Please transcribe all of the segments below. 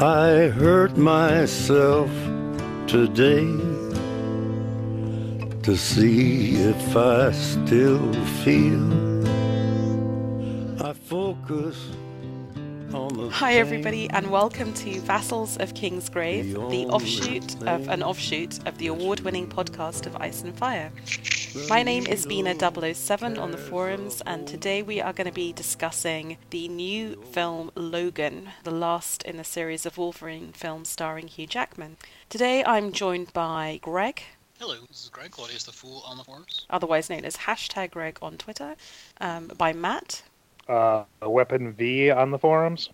I hurt myself today to see if I still feel. I focus on the Hi everybody and welcome to Vassals of Kingsgrave, the offshoot of the award-winning podcast of Ice and Fire. My name is Bina007 on the forums, and today we are going to be discussing the new film Logan, the last in a series of Wolverine films starring Hugh Jackman. Today I'm joined by Greg. Hello, this is Greg, Claudius the Fool on the forums. Otherwise known as #Greg on Twitter. By Matt. Weapon V on the forums.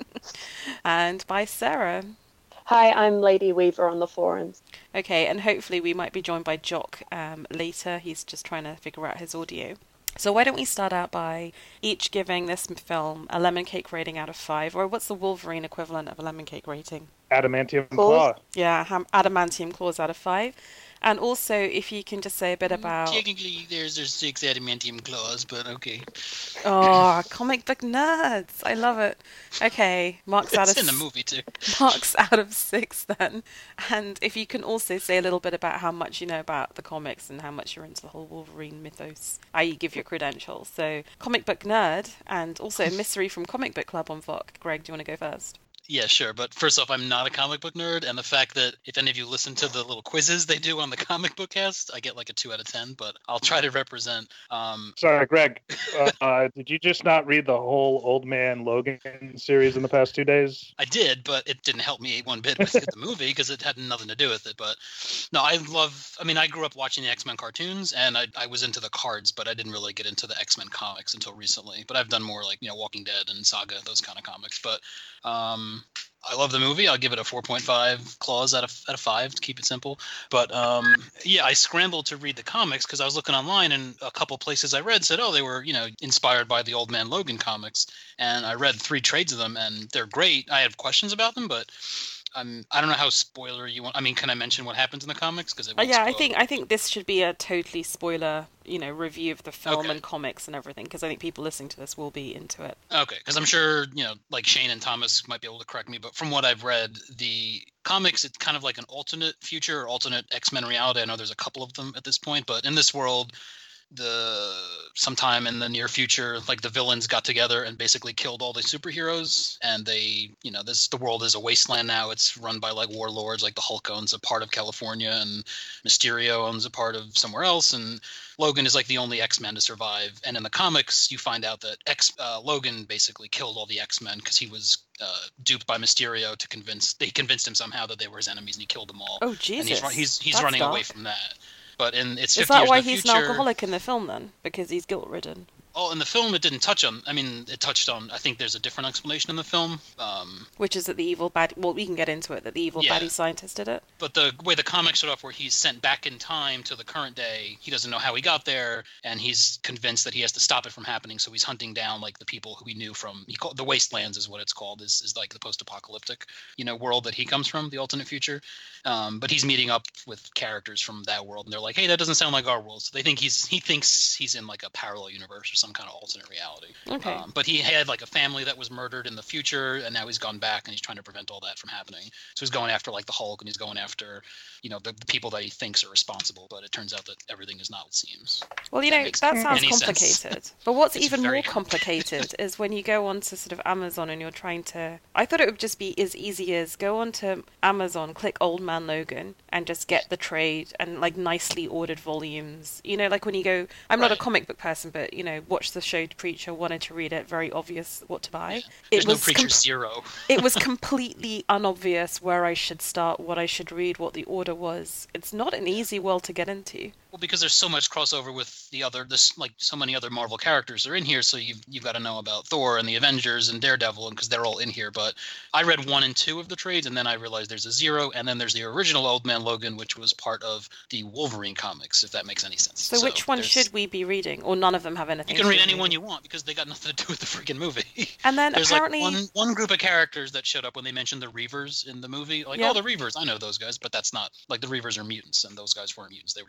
And by Sarah. Hi, I'm Lady Weaver on the forums. Okay, and hopefully we might be joined by Jock later. He's just trying to figure out his audio. So why don't we start out by each giving this film a lemon cake rating out of 5, or what's the Wolverine equivalent of a lemon cake rating? Adamantium Claw. Yeah, adamantium claws out of 5. And also, if you can just say a bit about... Technically, there's 6 adamantium claws, but okay. Oh, comic book nerds! I love it. Okay, marks out of... It's in the movie, too. Marks out of 6, then. And if you can also say a little bit about how much you know about the comics and how much you're into the whole Wolverine mythos, i.e. give your credentials. So, comic book nerd, and also Mystery from Comic Book Club on VOC. Greg, do you want to go first? Yeah, sure. But first off, I'm not a comic book nerd, and the fact that if any of you listen to the little quizzes they do on the comic book cast, I get like a 2 out of 10, but I'll try to represent. Sorry, Greg. Did you just not read the whole Old Man Logan series in the past 2 days? I did, but it didn't help me one bit with the movie because it had nothing to do with it. But no, I grew up watching the X-Men cartoons, and I was into the cards, but I didn't really get into the X-Men comics until recently. But I've done more like, Walking Dead and Saga, those kind of comics. But I love the movie. I'll give it a 4.5 claws out of 5 to keep it simple. But I scrambled to read the comics because I was looking online, and a couple places I read said, they were inspired by the Old Man Logan comics, and I read 3 trades of them, and they're great. I have questions about them, but I don't know how spoiler you want. I mean, can I mention what happens in the comics? Because I think this should be a totally spoiler, review of the film and comics and everything, because I think people listening to this will be into it. Okay, because I'm sure like Shane and Thomas might be able to correct me, but from what I've read, the comics, it's kind of like an alternate future or alternate X-Men reality. I know there's a couple of them at this point, but in this world, sometime in the near future, like the villains got together and basically killed all the superheroes, and they, the world is a wasteland now. It's run by like warlords, like the Hulk owns a part of California, and Mysterio owns a part of somewhere else, and Logan is like the only X-Men to survive. And in the comics, you find out that Logan basically killed all the X-Men because he was duped by Mysterio they convinced him somehow that they were his enemies, and he killed them all. Oh Jesus! And he's running away from that. But it's 50 Is that years why in the he's future. an alcoholic in the film then? Because he's guilt-ridden? Oh, in the film it didn't touch on. I mean, it touched on. I think there's a different explanation in the film. Which is that the evil bad. Well, we can get into it. That the evil baddie scientist did it. But the way the comics start off, where he's sent back in time to the current day, he doesn't know how he got there, and he's convinced that he has to stop it from happening. So he's hunting down like the people who he knew from. The Wastelands is what it's called. Is like the post-apocalyptic, world that he comes from, the alternate future. But he's meeting up with characters from that world, and they're like, "Hey, that doesn't sound like our world." So they think he thinks he's in like a parallel universe or some kind of alternate reality. Okay. But he had like a family that was murdered in the future, and now he's gone back and he's trying to prevent all that from happening. So he's going after like the Hulk, and he's going after the people that he thinks are responsible. But it turns out that everything is not what it seems. Well, that sounds complicated. But what's It's even very more complicated is when you go onto sort of Amazon and you're trying to... I thought it would just be as easy as go onto Amazon, click Old Man Logan, and just get the trade and like nicely ordered volumes. Like when you go... I'm not a comic book person, but, watch the show Preacher, wanted to read it, very obvious what to buy. There's no Preacher Zero. It was completely unobvious where I should start, what I should read, what the order was. It's not an easy world to get into. Well, because there's so much crossover with so many other Marvel characters are in here, so you've got to know about Thor and the Avengers and Daredevil, because they're all in here. But I read 1 and 2 of the trades, and then I realized there's a 0, and then there's the original Old Man Logan, which was part of the Wolverine comics, if that makes any sense. So which one should we be reading, or none of them have anything? You can read any one you want because they got nothing to do with the freaking movie. And then there's apparently like one group of characters that showed up when they mentioned the Reavers in the movie. Like, the Reavers, I know those guys, but that's not like the Reavers are mutants, and those guys weren't mutants. They were just like mercenaries.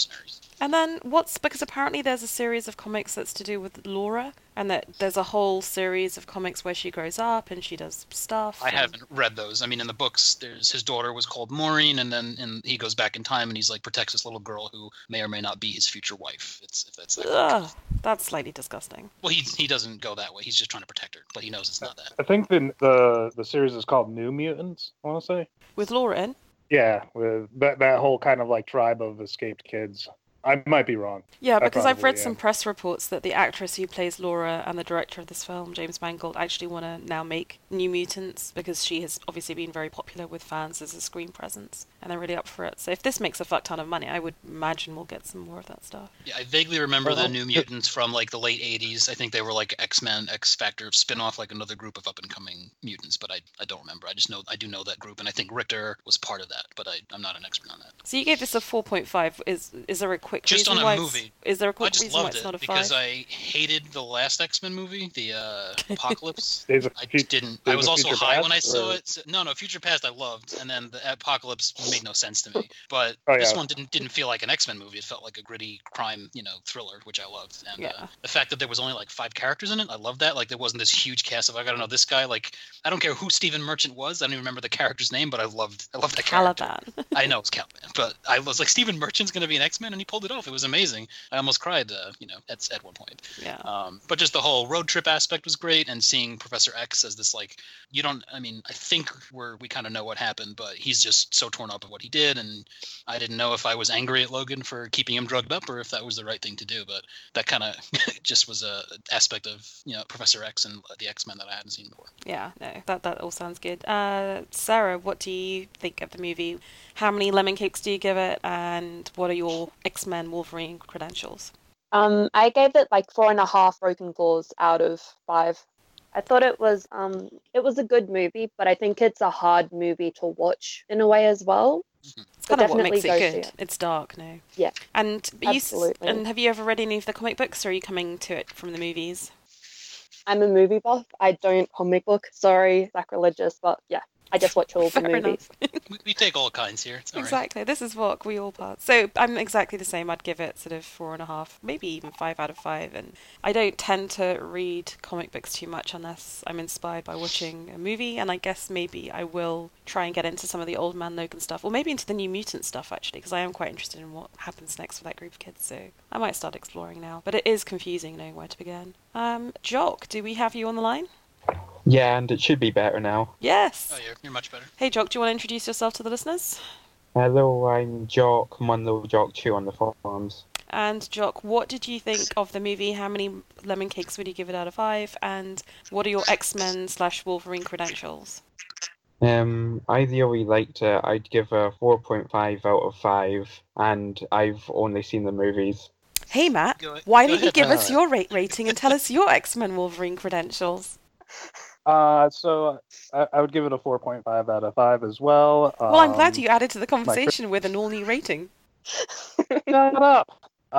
Mercenaries. And then because apparently there's a series of comics that's to do with Laura, and that there's a whole series of comics where she grows up and she does stuff. I haven't read those. I mean, in the books, his daughter was called Maureen, and then he goes back in time and he's like protects this little girl who may or may not be his future wife. If that's that. Ugh, that's slightly disgusting. Well, he doesn't go that way. He's just trying to protect her, but he knows it's not that. I think the series is called New Mutants, I want to say. With Laura in? Yeah, with that whole kind of like tribe of escaped kids. I might be wrong. Yeah, because I've read some press reports that the actress who plays Laura and the director of this film, James Mangold, actually want to now make New Mutants because she has obviously been very popular with fans as a screen presence, and they're really up for it. So if this makes a fuck ton of money, I would imagine we'll get some more of that stuff. Yeah, I vaguely remember the New Mutants from like the late 80s. I think they were like X-Men, X-Factor spin-off, like another group of up-and-coming mutants, but I don't remember. I do know that group, and I think Richter was part of that, but I'm not an expert on that. So you gave this a 4.5. Is there a quick just reason on why a movie? Is there a quick I just reason why loved it's it not a 5? because I hated the last X-Men movie, the Apocalypse. Days of I Fu- didn't. Days I was of also Future high Past, when I saw or- it. So, no, Future Past I loved, and then the Apocalypse made no sense to me. But Oh, this yeah. one didn't feel like an X-Men movie. It felt like a gritty crime, thriller, which I loved. And Yeah. the fact that there was only like 5 characters in it, I love that. Like there wasn't this huge cast of I gotta know this guy. Like I don't care who Stephen Merchant was. I don't even remember the character's name, but I loved that character. Caliban. I know it's Caliban, but I was like Stephen Merchant's gonna be an X-Men, and he pulled it off. It was amazing. I almost cried, at one point. Yeah. But just the whole road trip aspect was great, and seeing Professor X as this like I think we kind of know what happened, but he's just so torn up of what he did, and I didn't know if I was angry at Logan for keeping him drugged up or if that was the right thing to do. But that kind of just was a aspect of Professor X and the X-Men that I hadn't seen before. Yeah, no, that all sounds good. Sarah, what do you think of the movie? How many lemon cakes do you give it, and what are your X-Men Wolverine credentials? I gave it like 4.5 broken claws out of 5. I thought it was a good movie, but I think it's a hard movie to watch in a way as well. It's kind of what definitely makes it go see good. it. It's dark, no? Yeah, And absolutely. and have you ever read any of the comic books, or are you coming to it from the movies? I'm a movie buff. I don't comic book. Sorry, sacrilegious, but yeah, I just watch all the Fair enough. movies. We take all kinds here. It's all right. Exactly. This is what we all part. So I'm exactly the same. I'd give it sort of 4.5, maybe even 5 out of 5. And I don't tend to read comic books too much unless I'm inspired by watching a movie. And I guess maybe I will try and get into some of the Old Man Logan stuff, or maybe into the New Mutant stuff actually, because I am quite interested in what happens next for that group of kids. So I might start exploring now. But it is confusing knowing where to begin. Jock, do we have you on the line? Yeah, and it should be better now. Yes. Oh, you're much better. Hey, Jock, do you want to introduce yourself to the listeners? Hello, I'm Jock, Munlo Jock 2 on the forums. And Jock, what did you think of the movie? How many lemon cakes would you give it out of 5? And what are your X-Men/Wolverine credentials? I really liked it. I'd give a 4.5 out of 5, and I've only seen the movies. Hey, Matt, Go why don't you ahead, give Matt. us your rating and tell us your X-Men/Wolverine credentials? So I would give it a 4.5 out of 5 as well. Well, I'm glad you added to the conversation with an all-new rating. Shut up.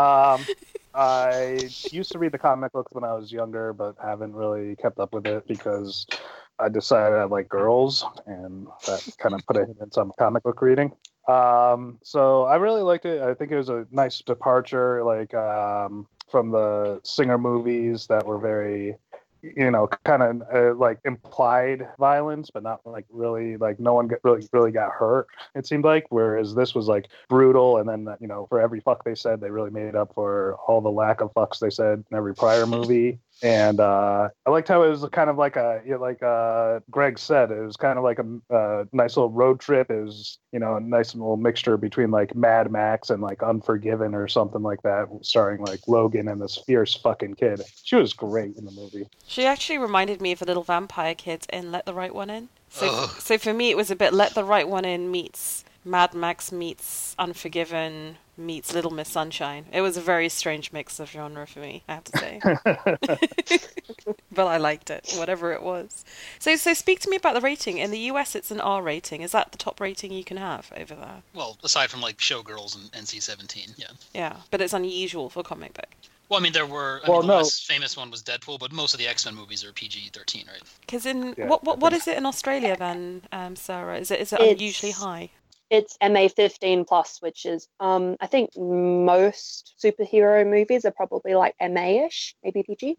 I used to read the comic books when I was younger, but haven't really kept up with it because I decided I like girls, and that kind of put a hit in some comic book reading. So I really liked it. I think it was a nice departure, from the Singer movies that were very, kind of like implied violence, but not like really, like no one really got hurt. It seemed like, whereas this was like brutal, and then for every fuck they said, they really made up for all the lack of fucks they said in every prior movie. And I liked how it was kind of like Greg said, it was kind of like a nice little road trip. It was, a nice little mixture between like Mad Max and like Unforgiven or something like that, starring like Logan and this fierce fucking kid. She was great in the movie. She actually reminded me of the little vampire kid in Let the Right One In. Ugh. So for me, it was a bit Let the Right One In meets Mad Max meets Unforgiven meets Little Miss Sunshine. It was a very strange mix of genre for me, I have to say. But I liked it, whatever it was. So speak to me about the rating. In the US, it's an R rating. Is that the top rating you can have over there? Well, aside from like Showgirls and NC-17, yeah. Yeah, but it's unusual for comic book. Well, I mean, there were. Well, the no. less famous one was Deadpool, but most of the X-Men movies are PG-13, right? Because Yeah, what is it in Australia then, Sarah? Is it It's- unusually high? it's MA15 plus, which is I think most superhero movies are probably like MA-ish, maybe PG.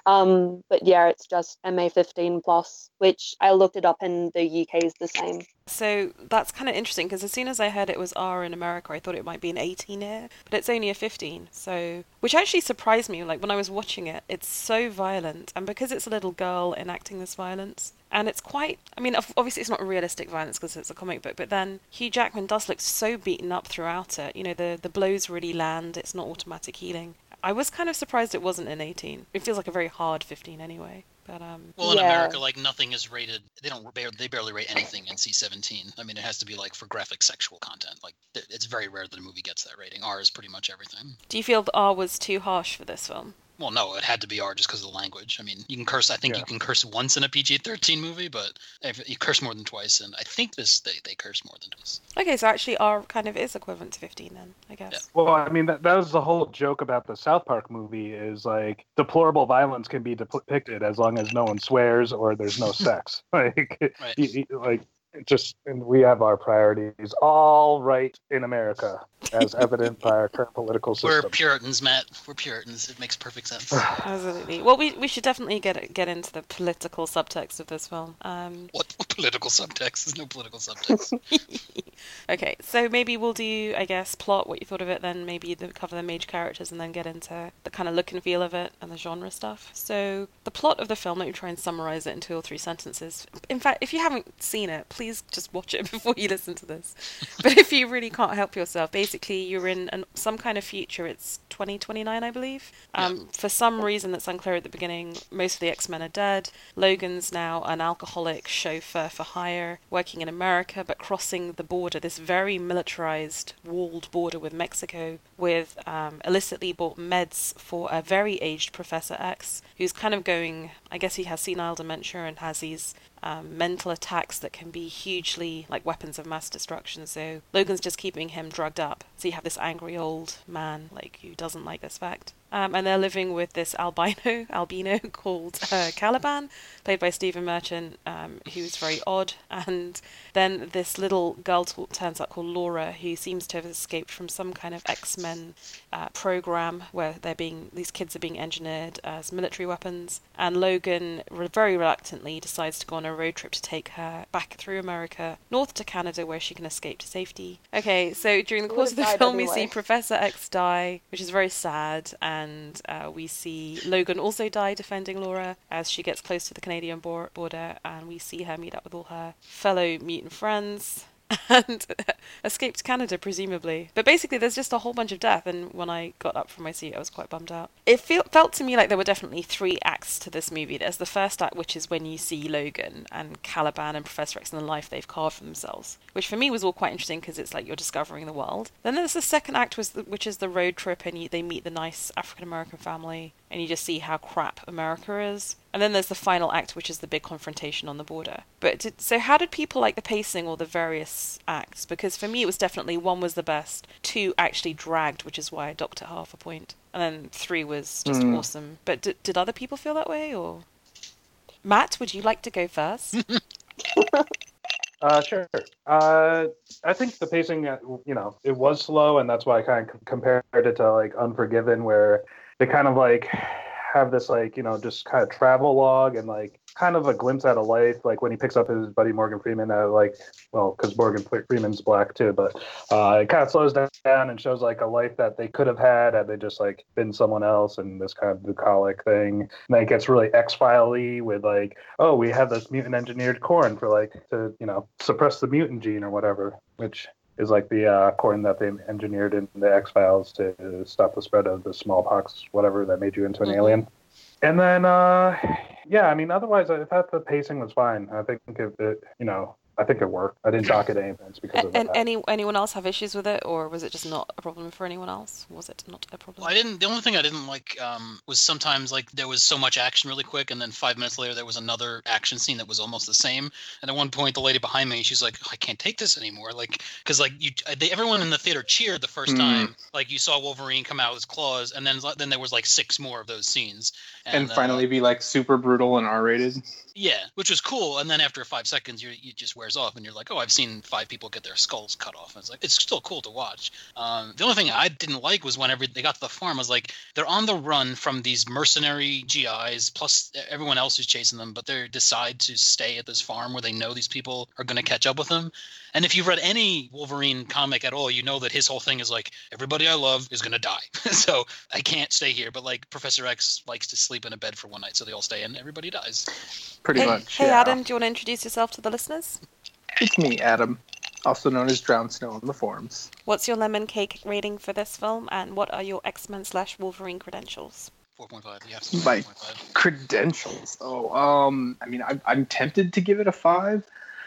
But yeah, it's just MA15 plus, which I looked it up and the UK is the same. So that's kind of interesting because as soon as I heard it was R in America, I thought it might be an 18 here, but it's only a 15. So, which actually surprised me. Like when I was watching it, it's so violent, and because it's a little girl enacting this violence, and it's quite. I mean, obviously it's not realistic violence because it's a comic book, but then Hugh Jackman does look so beaten up throughout it. You know, the blows really land. It's not automatic healing. I was kind of surprised it wasn't an 18. It feels like a very hard 15 anyway. But well, in Yeah. America, like nothing is rated. They barely rate anything NC-17. I mean, it has to be like for graphic sexual content. Like it's very rare that a movie gets that rating. R is pretty much everything. do you feel that R was too harsh for this film? Well, no, it had to be R just because of the language. I mean, you can curse. I think you can curse once in a PG-13 movie, but if you curse more than twice, and I think they curse more than twice. Okay, so actually R kind of is equivalent to 15 then, I guess. Yeah. Well, I mean, that was the whole joke about the South Park movie is like deplorable violence can be depicted as long as no one swears or there's no sex. Like, Right. and we have our priorities all right in America, as evident by our current political We're system. Puritans, Matt. We're Puritans. It makes perfect sense. Absolutely. Well, we should definitely get into the political subtext of this film. What political subtext? There's no political subtext. Okay, so maybe we'll do, I guess, plot, what you thought of it, then maybe cover the major characters, and then get into the kind of look and feel of it and the genre stuff. So the plot of the film, let me try and summarize it in 2 or 3 sentences. In fact, if you haven't seen it, please just watch it before you listen to this. But if you really can't help yourself, basically you're in some kind of future. It's 2029, I believe. For some reason that's unclear at the beginning, most of the X-Men are dead. Logan's now an alcoholic chauffeur for hire, working in America, but crossing the border, this very militarized, walled border with Mexico, with illicitly bought meds for a very aged Professor X, who's kind of going, I guess he has senile dementia and has these mental attacks that can be hugely like weapons of mass destruction. So Logan's just keeping him drugged up. So you have this angry old man like who doesn't like this fact. And they're living with this albino called Caliban, played by Stephen Merchant, who's very odd. And then this little girl turns up called Laura, who seems to have escaped from some kind of X-Men program where these kids are being engineered as military weapons. And Logan very reluctantly decides to go on a road trip to take her back through America, north to Canada, where she can escape to safety. Okay, so during the course of the film, we see Professor X die, which is very sad, and we see Logan also die defending Laura as she gets close to the Canadian border, and we see her meet up with all her fellow mutant friends and escape to Canada, presumably. But basically, there's just a whole bunch of death, and when I got up from my seat, I was quite bummed out. It felt to me like there were definitely 3 acts to this movie. There's the first act, which is when you see Logan and Caliban and Professor X and the life they've carved for themselves, which for me was all quite interesting because it's like you're discovering the world. Then there's the second act, which is the road trip, and they meet the nice African-American family, and you just see how crap America is. And then there's the final act, which is the big confrontation on the border. So how did people like the pacing or the various acts? Because for me, it was definitely 1 was the best, 2 actually dragged, which is why I docked it half a point, and then 3 was just awesome. But did other people feel that way, or? Matt, would you like to go first? Sure. I think the pacing, it was slow, and that's why I kind of compared it to like Unforgiven, where they kind of like have this like, just kind of travel log and like kind of a glimpse out of life, like when he picks up his buddy Morgan Freeman, because Morgan Freeman's black too, but it kind of slows down and shows like a life that they could have had they just like been someone else, and this kind of bucolic thing. And then it gets really X-File-y with like, oh, we have this mutant engineered corn for like to suppress the mutant gene or whatever, which is like the corn that they engineered in the X-Files to stop the spread of the smallpox, whatever, that made you into an alien. And then, otherwise, I thought the pacing was fine. I think I think it worked. I didn't dock it any offense because of that. And anyone else have issues with it, or was it just not a problem for anyone else? Was it not a problem? Well, the only thing I didn't like was sometimes like there was so much action really quick, and then 5 minutes later there was another action scene that was almost the same. And at one point, the lady behind me, she's like, I can't take this anymore. Like, because like everyone in the theater cheered the first time, like you saw Wolverine come out with his claws, and then there was like 6 more of those scenes. And finally be like super brutal and R-rated. Yeah, which was cool. And then after 5 seconds, you just wears off, and you're like, oh, I've seen 5 people get their skulls cut off. And it's still cool to watch. The only thing I didn't like was whenever they got to the farm, I was like, they're on the run from these mercenary GIs, plus everyone else who's chasing them, but they decide to stay at this farm where they know these people are going to catch up with them. And if you've read any Wolverine comic at all, you know that his whole thing is like, everybody I love is going to die. So I can't stay here. But Professor X likes to sleep in a bed for one night, so they all stay and everybody dies. Pretty much. Hey, yeah. Adam, do you want to introduce yourself to the listeners? It's me, Adam, also known as Drown Snow on the forums. What's your lemon cake rating for this film, and what are your X-Men/Wolverine credentials? 4.5. Yeah. My 4.5. credentials. I mean, I'm tempted to give it a 5.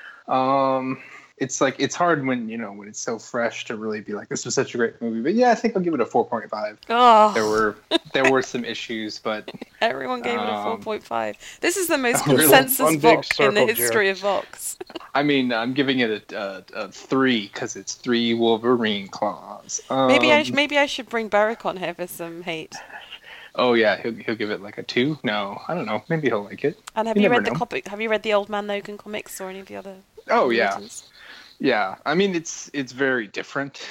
It's hard when it's so fresh to really be like, this was such a great movie. But yeah, I think I'll give it a 4.5. Oh, There were some issues, but everyone gave it a 4.5. This is the most Really? consensus One big Vox in the circle history of Vox. I mean, I'm giving it a 3 because it's 3 Wolverine claws. Maybe I should bring Beric on here for some hate. Oh yeah, he'll give it like a 2. No, I don't know. Maybe he'll like it. And have You you never read the know. comic? Have you read the Old Man Logan comics or any of the other? Oh yeah. writings? Yeah, I mean it's very different,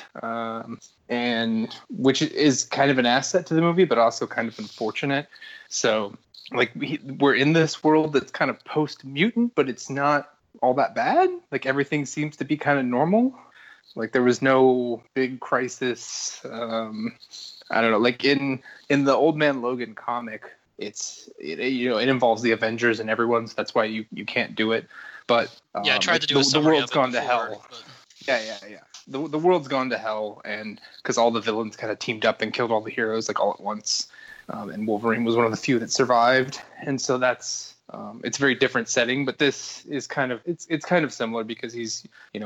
and which is kind of an asset to the movie, but also kind of unfortunate. So, like we're in this world that's kind of post-mutant, but it's not all that bad. Like everything seems to be kind of normal. Like there was no big crisis. I don't know. Like in the Old Man Logan comic, it involves the Avengers and everyone, so that's why you can't do it. But Yeah, I tried to do a the summary world's of it gone to before, hell. but- Yeah. The world's gone to hell, and because all the villains kind of teamed up and killed all the heroes like all at once, and Wolverine was one of the few that survived, and so that's it's a very different setting. But this is kind of it's kind of similar because he's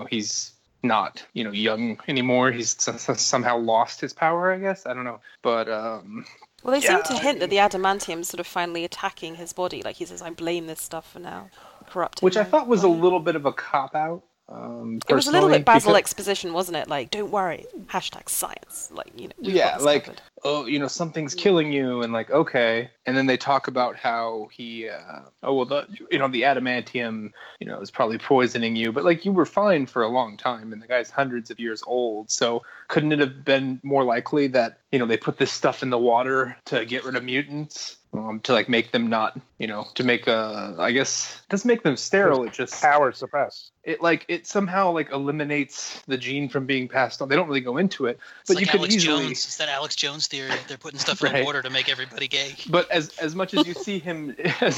not young anymore. He's somehow lost his power, I guess. I don't know, but Well, they seem to hint that the adamantium's sort of finally attacking his body. Like he says, "I blame this stuff for now corrupting." which I my thought was a body." little bit of a cop out. It was a little bit Basil because- exposition, wasn't it? Like, don't worry, #science. Like, we've Yeah, got this like, covered. oh, something's killing you, and like, okay. And then they talk about how he, the adamantium, is probably poisoning you, but like, you were fine for a long time, and the guy's hundreds of years old, so couldn't it have been more likely that, they put this stuff in the water to get rid of mutants? To like make them not, to make I guess it doesn't make them sterile. It just Power suppressed. it somehow like eliminates the gene from being passed on. They don't really go into it, It's but like you could Alex easily. Jones. It's that Alex Jones theory. They're putting stuff in the Right. water to make everybody gay. But as much as you see him,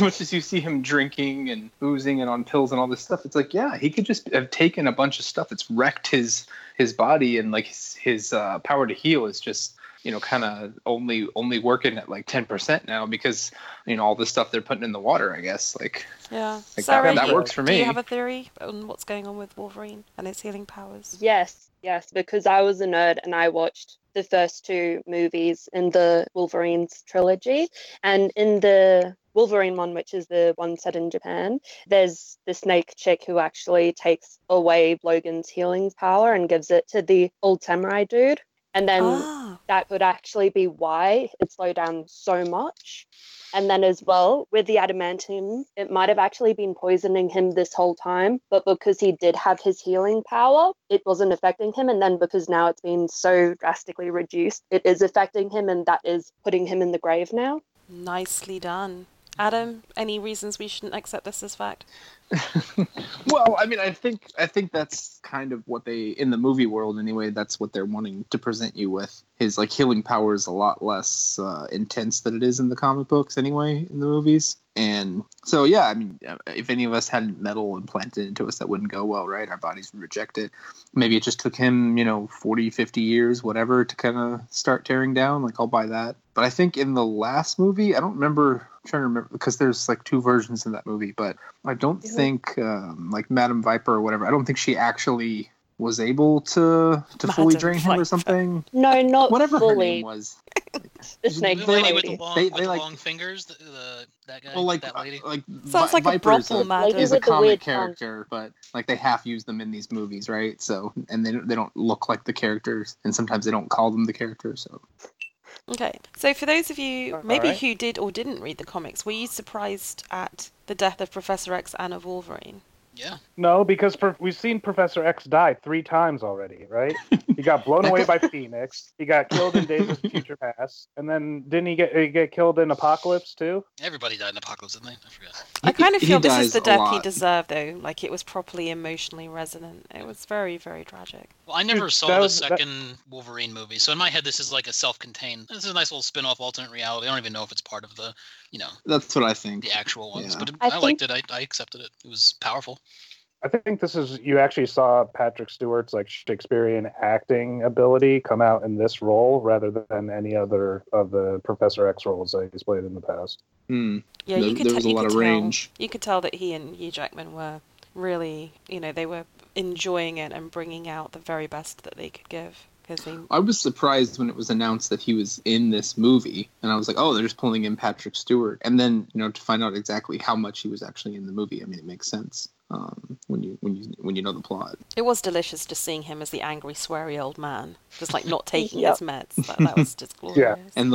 drinking and boozing and on pills and all this stuff, it's like, yeah, he could just have taken a bunch of stuff that's wrecked his body, and like his power to heal is just kind of only working at like 10% now because all the stuff they're putting in the water, I guess. Like Yeah. like, Sarah, that works for Do me. you have a theory on what's going on with Wolverine and his healing powers? Yes, because I was a nerd and I watched the first 2 movies in the Wolverines trilogy. And in the Wolverine one, which is the one set in Japan, there's the snake chick who actually takes away Logan's healing power and gives it to the old samurai dude. And then that could actually be why it slowed down so much. And then as well, with the adamantium, it might have actually been poisoning him this whole time, but because he did have his healing power, it wasn't affecting him. And then because now it's been so drastically reduced, it is affecting him, and that is putting him in the grave now. Nicely done. Adam, any reasons we shouldn't accept this as fact? Well, I mean, I think that's kind of what they, in the movie world anyway, that's what they're wanting to present you with. His like healing power is a lot less intense than it is in the comic books anyway, in the movies. And so, yeah, I mean, if any of us had metal implanted into us, that wouldn't go well, right? Our bodies would reject it. Maybe it just took him, 40, 50 years, whatever, to kind of start tearing down. Like, I'll buy that. But I think in the last movie, I don't remember, I'm trying to remember, because there's like 2 versions in that movie, but I don't think, like Madame Viper or whatever, I don't think she actually was able to fully Madame drain him Viper. or something. No, not Whatever her fully. name was. The snake The lady with lady. the long, They with the like- long fingers. That guy. Well, like, that lady. Sounds like a Viper brothel, is madam. is a With the comic weird tongue. character, but like they half use them in these movies, right? So, and they don't look like the characters, and sometimes they don't call them the characters. So, Okay, so for those of you All maybe right. who did or didn't read the comics, were you surprised at the death of Professor X and of Wolverine? Yeah. No, because we've seen Professor X die 3 times already, right? He got blown away by Phoenix. He got killed in Days of Future Past, and then didn't he get killed in Apocalypse too? Everybody died in Apocalypse, didn't they? I forgot. I kind of feel He this is dies the a death he lot. deserved, though. Like, it was properly emotionally resonant. It was very, very tragic. Well, I never Dude, saw that the was- that- second Wolverine movie, so in my head, this is like a self-contained. This is a nice little spin-off alternate reality. I don't even know if it's part of the, That's what I think. the actual ones, Yeah. but I I liked it. I accepted it. It was powerful. I think this is you actually saw Patrick Stewart's like Shakespearean acting ability come out in this role rather than any other of the Professor X roles that he's played in the past. Hmm. Yeah, There- you could there was a you lot could of tell. range. You could tell that he and Hugh Jackman were really, they were enjoying it and bringing out the very best that they could give. Because they, I was surprised when it was announced that he was in this movie, and I was like, "Oh, they're just pulling in Patrick Stewart." And then, to find out exactly how much he was actually in the movie, I mean, it makes sense when you know the plot. it was delicious just seeing him as the angry, sweary old man, just like not taking Yep. his meds. That was just glorious. And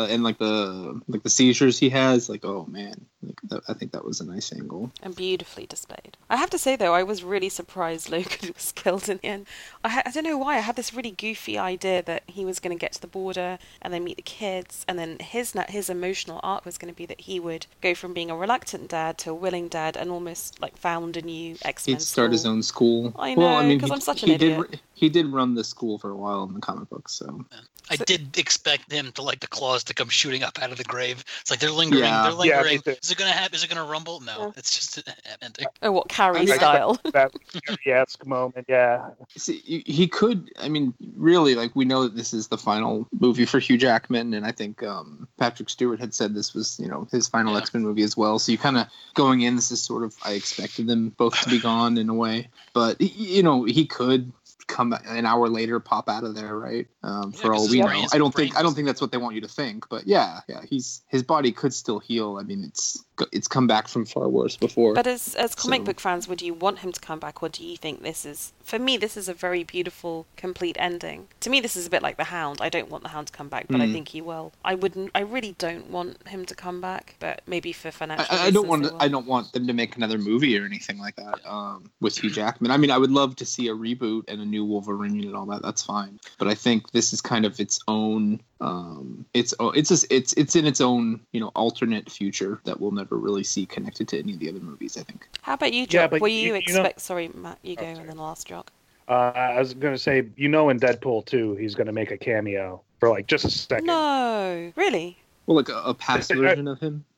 the seizures he has, like, oh man, I think that was a nice angle. And beautifully displayed. I have to say, though, I was really surprised Logan was killed in the end. I don't know why. I had this really goofy idea that he was going to get to the border and then meet the kids, and then his emotional arc was going to be that he would go from being a reluctant dad to a willing dad and almost like found a new X-Men He'd start his school. own school. I Well, I know, mean, 'cause he- I'm such an he idiot. He did run the school for a while in the comic books, so I did expect him to like the claws to come shooting up out of the grave. It's like they're lingering. Yeah. They're Yeah, lingering. me too. Is it gonna happen? Is it gonna rumble? No, Yeah. it's just an ending. Oh, what, Carrie I mean, style? That esque moment, yeah. see, he could. I mean, really, like we know that this is the final movie for Hugh Jackman, and I think Patrick Stewart had said this was, his final Yeah. X-Men movie as well. So you kind of going in, this is sort of I expected them both to be gone in a way, but he could come back an hour later, pop out of there, right? For 'cause all his we know, brain's- I don't brain's- think that's what they want you to think, but yeah, his body could still heal. I mean, it's come back from far worse before. But as comic So- book fans, would you want him to come back, or do you think this is, for me, this is a very beautiful, complete ending? To me, this is a bit like the Hound. I don't want the Hound to come back, but I think he will. I really don't want him to come back, but maybe for financial I don't reasons want they to, will. I don't want them to make another movie or anything like that with Hugh Jackman. I mean, I would love to see a reboot and a new Wolverine and all that. That's fine. But I think this is kind of its own. It's in its own alternate future that we'll never really see connected to any of the other movies. I think. How about you, Yeah, Jock? but Were you you know- expect? Sorry, Matt, you go, sorry. and then I'll ask Jock. I was gonna say, in Deadpool 2, he's gonna make a cameo for like just a second. No, really? Well, like a past version of him.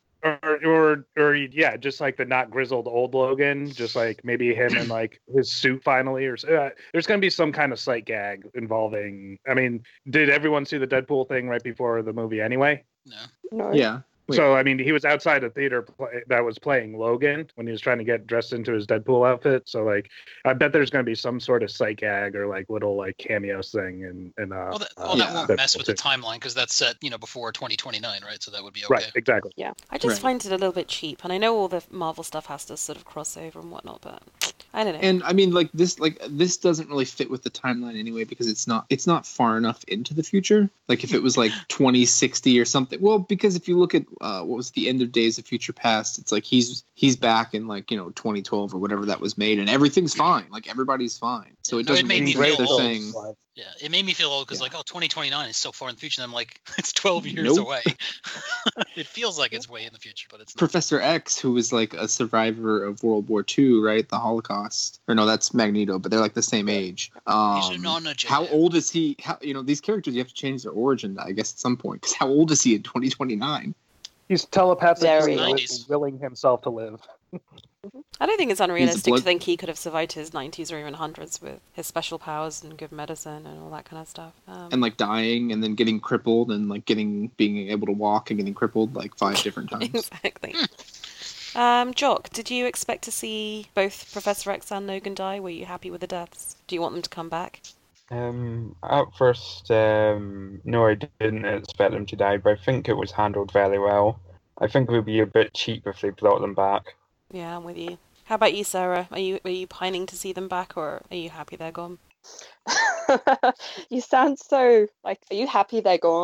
Or yeah, just like the not grizzled old Logan, just like maybe him in like his suit finally, or there's gonna be some kind of sight gag involving. I mean, did everyone see the Deadpool thing right before the movie anyway? No. No. Yeah. Wait. So I mean, he was outside a theater that was playing Logan when he was trying to get dressed into his Deadpool outfit. So like, I bet there's gonna be some sort of sight gag or like little like cameos thing. And Well, that yeah. won't mess with the timeline because that's set, before 2029, right? So that would be okay. Right, exactly. I just Right. find it a little bit cheap, and I know all the Marvel stuff has to sort of cross over and whatnot, but I don't know. And I mean, this doesn't really fit with the timeline anyway because it's not far enough into the future. Like if it was like 2060 or something. Well, because if you look at what was the end of Days of Future Past, it's like he's back in 2012 or whatever that was made, and everything's fine. Like everybody's fine. So Yeah, it no, it doesn't made mean me feel they're old. saying. Yeah, it made me feel old because 2029 is so far in the future. And I'm like, it's 12 years Nope. away. It feels like it's way in the future, but it's not. Professor X, who was like a survivor of World War II, right? The Holocaust. Or no, that's Magneto, but they're like the same age. He's a nonagenarian. How old is he? These characters, you have to change their origin, I guess, at some point. Because how old is he in 2029? He's telepathically Very old. willing himself to live. I don't think it's unrealistic to blood- think he could have survived his 90s or even 100s with his special powers and good medicine and all that kind of stuff. And like dying and then getting crippled and like being able to walk and getting crippled like 5 different times. Exactly. Jock, did you expect to see both Professor X and Logan die? Were you happy with the deaths? Do you want them to come back? At first, no, I didn't expect them to die, but I think it was handled very well. I think it would be a bit cheap if they brought them back. Yeah, I'm with you. How about you, Sarah? Are you pining to see them back, or are you happy they're gone? You sound so like, are you happy they're gone?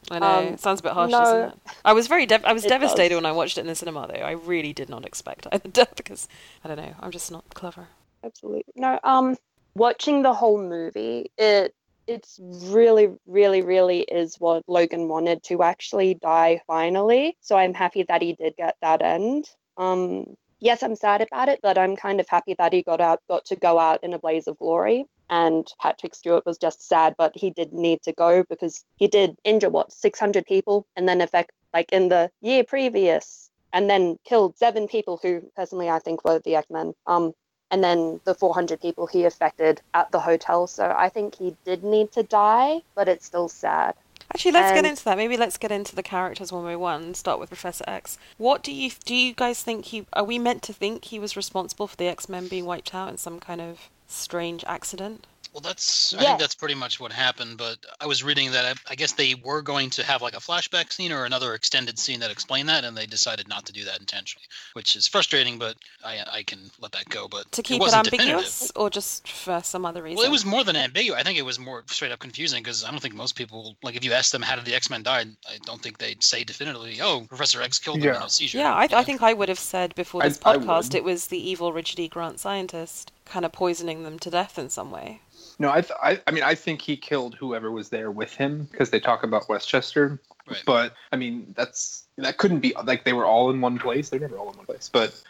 I know. It sounds a bit harsh, no, doesn't it? I was I was it devastated does. when I watched it in the cinema, though. I really did not expect either death because, I don't know, I'm just not clever. Absolutely. No, watching the whole movie, it's really, really, really is what Logan wanted, to actually die finally. So I'm happy that he did get that end. Yes, I'm sad about it, but I'm kind of happy that he got to go out in a blaze of glory. And Patrick Stewart was just sad, but he did need to go because he did injure 600 people, and then like in the year previous, and then killed 7 people who personally I think were the X-Men. And then the 400 people he affected at the hotel. So I think he did need to die, but it's still sad. Actually, let's get into that. Maybe let's get into the characters one by one. Start with Professor X. What do you guys think are we meant to think he was responsible for the X-Men being wiped out in some kind of strange accident? Well, I think that's pretty much what happened, but I was reading that I guess they were going to have like a flashback scene or another extended scene that explained that, and they decided not to do that intentionally, which is frustrating, but I can let that go. But to keep it it ambiguous, definitive. or just for some other reason? Well, it was more than ambiguous. I think it was more straight up confusing because I don't think most people, like if you ask them how did the X-Men die, I don't think they'd say definitively, oh, Professor X killed them in a seizure. Yeah, I think I would have said before this podcast it was the evil Richard E. Grant scientist kind of poisoning them to death in some way. No, I mean, I think he killed whoever was there with him because they talk about Westchester. Right. But I mean, that couldn't be like they were all in one place. They're never all in one place. But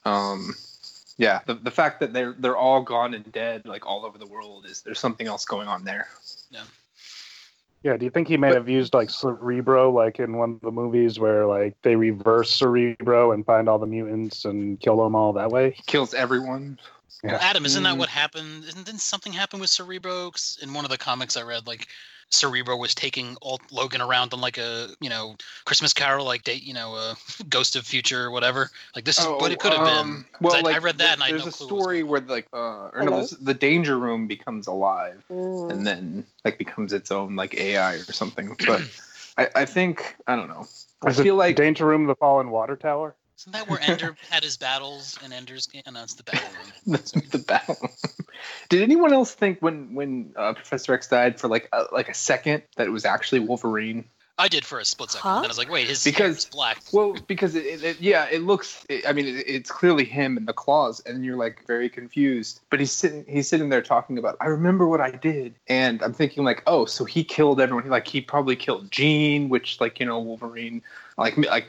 yeah, the fact that they're all gone and dead like all over the world there's something else going on there. Yeah. Yeah, do you think he may have used like Cerebro, like in one of the movies where like they reverse Cerebro and find all the mutants and kill them all that way? He kills everyone. Well, Yeah. Adam, isn't that what happened? Didn't something happen with Cerebro? 'Cause in one of the comics I read, like Cerebro was taking Logan around on like a Christmas Carol, like Ghost of Future or whatever. Like this is what it could have been. Well, I read that and I had there's no a clue. story where like the Danger Room becomes alive and then like becomes its own like AI or something. But I think I don't know. I feel like Danger Room, the Fallen Water Tower. Isn't that where Ender had his battles in Ender's Game? No, it's the battle room. the battle. Did anyone else think when Professor X died for like a second that it was actually Wolverine? I did for a split second. Huh? And I was like, wait, his hair is black. Well, because it looks. It's clearly him and the claws, and you're like very confused. But he's sitting there talking about. I remember what I did, and I'm thinking like, oh, so he killed everyone. Like he probably killed Jean, which Wolverine. Like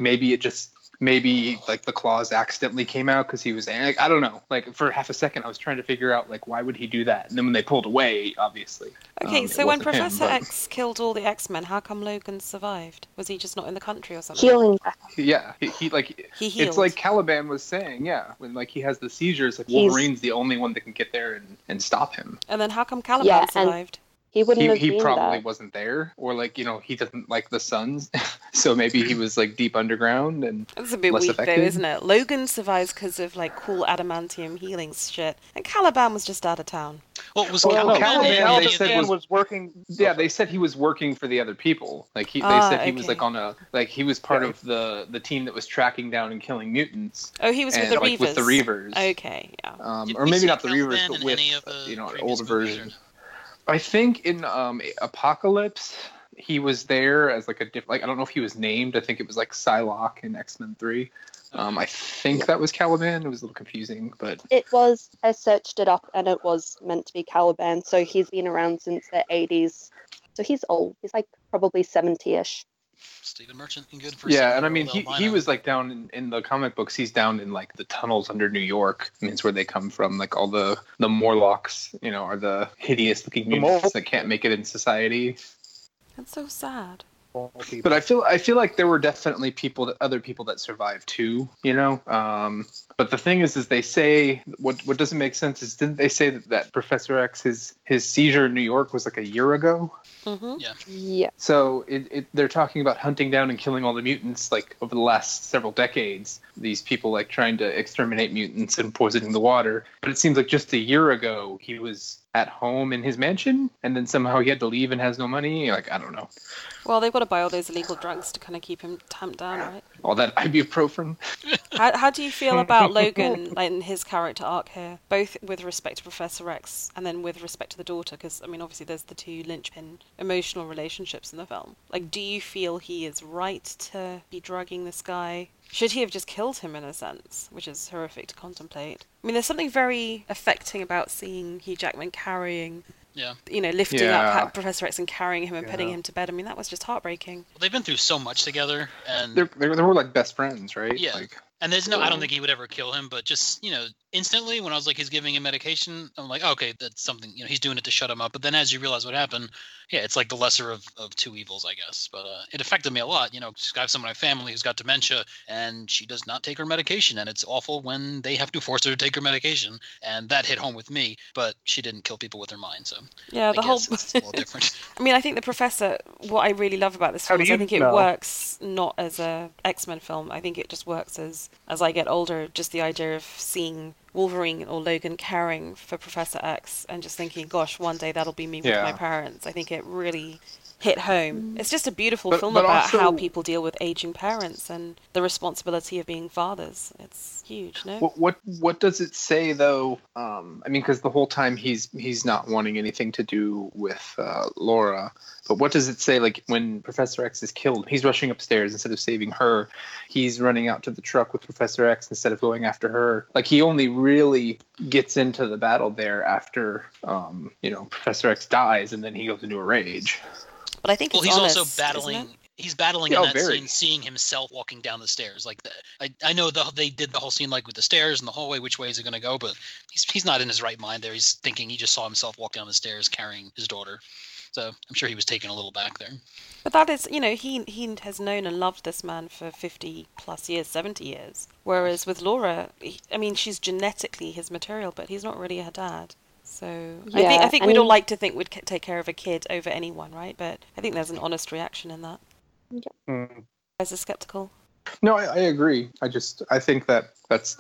maybe like the claws accidentally came out because he was like, I don't know. Like for half a second, I was trying to figure out like why would he do that, and then when they pulled away, obviously. Okay, so it when wasn't him, Professor but- X killed all the X-Men, how come Logan survived? Was he just not in the country or something? Healing. Yeah, he healed. It's like Caliban was saying, yeah, when like he has the seizures, like He's- Wolverine's the only one that can get there and stop him. And then how come Caliban Yeah, and- survived? He wouldn't have He been probably there. wasn't there, or like he doesn't like the suns, so maybe he was like deep underground and That's a bit less weak affected. though, isn't it? Logan survives because of like cool adamantium healing shit, and Caliban was just out of town. Well, was Well, no, Caliban in Caliban, any they of said the- was- was working. Yeah, they said he was working for the other people. Like they said he was okay. like on a he was part of the team that was tracking down and killing mutants. Oh, he was with And, the like, Reavers. with the Reavers. Okay, yeah. Did Or we maybe see not the Reavers, Caliban but in with any of the an previous older movies, version. or- I think in Apocalypse he was there as like a different. Like I don't know if he was named. I think it was like Psylocke in X-Men 3. I think that was Caliban. It was a little confusing, but It was. I searched it up, and it was meant to be Caliban. So he's been around since the 80s. So he's old. He's like probably 70ish. Stephen Merchant and good for yeah, and I mean Albino. he was like down in the comic books. He's down in like the tunnels under New York. I mean, it's where they come from. Like all the Morlocks, are the hideous looking mutants that can't make it in society. That's so sad. But I feel like there were definitely other people that survived too, But the thing is they say what doesn't make sense is didn't they say that Professor X his seizure in New York was like a year ago? Mm-hmm. Yeah. Yeah. So they're talking about hunting down and killing all the mutants like over the last several decades. These people like trying to exterminate mutants and poisoning the water. But it seems like just a year ago he was at home in his mansion, and then somehow he had to leave and has no money. Like, I don't know. Well, they've got to buy all those illegal drugs to kind of keep him tamped down, right? All that ibuprofen. How do you feel about Logan and his character arc here, both with respect to Professor X and then with respect to the daughter? Because, I mean, obviously there's the two linchpin emotional relationships in the film. Like, do you feel he is right to be drugging this guy? Should he have just killed him in a sense, which is horrific to contemplate? I mean, there's something very affecting about seeing Hugh Jackman carrying... Yeah. Lifting up Professor X and carrying him and putting him to bed. I mean, that was just heartbreaking. Well, they've been through so much together, and they were like best friends, right? Yeah. Like, and there's no, I don't think he would ever kill him, but just, instantly when I was like, he's giving him medication, I'm like, okay, that's something, he's doing it to shut him up. But then as you realize what happened, yeah, it's like the lesser of two evils, I guess. But it affected me a lot. I have someone in my family who's got dementia, and she does not take her medication, and it's awful when they have to force her to take her medication, and that hit home with me. But she didn't kill people with her mind, so yeah, it's a little different. I mean, I think The Professor, what I really love about this film is I think it works not as a X-Men film. I think it just works as I get older, just the idea of seeing Wolverine or Logan caring for Professor X and just thinking, gosh, one day that'll be me with my parents. I think it really hit home. It's just a beautiful film about also, how people deal with aging parents and the responsibility of being fathers. It's huge, no? What does it say though? I mean, because the whole time he's not wanting anything to do with Laura. But what does it say? Like when Professor X is killed, he's rushing upstairs instead of saving her. He's running out to the truck with Professor X instead of going after her. Like he only really gets into the battle there after Professor X dies, and then he goes into a rage. But I think he's honest, also battling. He's battling in that scene, seeing himself walking down the stairs. Like I know they did the whole scene like with the stairs and the hallway. Which way is it going to go? But he's not in his right mind there. He's thinking he just saw himself walk down the stairs carrying his daughter. So I'm sure he was taken a little back there. But that is, he has known and loved this man for 50 plus years, 70 years. Whereas with Laura, she's genetically his material, but he's not really her dad. So I think we'd all like to think we'd take care of a kid over anyone, right? But I think there's an honest reaction in that. Yeah. Guys are skeptical. No, I agree. I think that's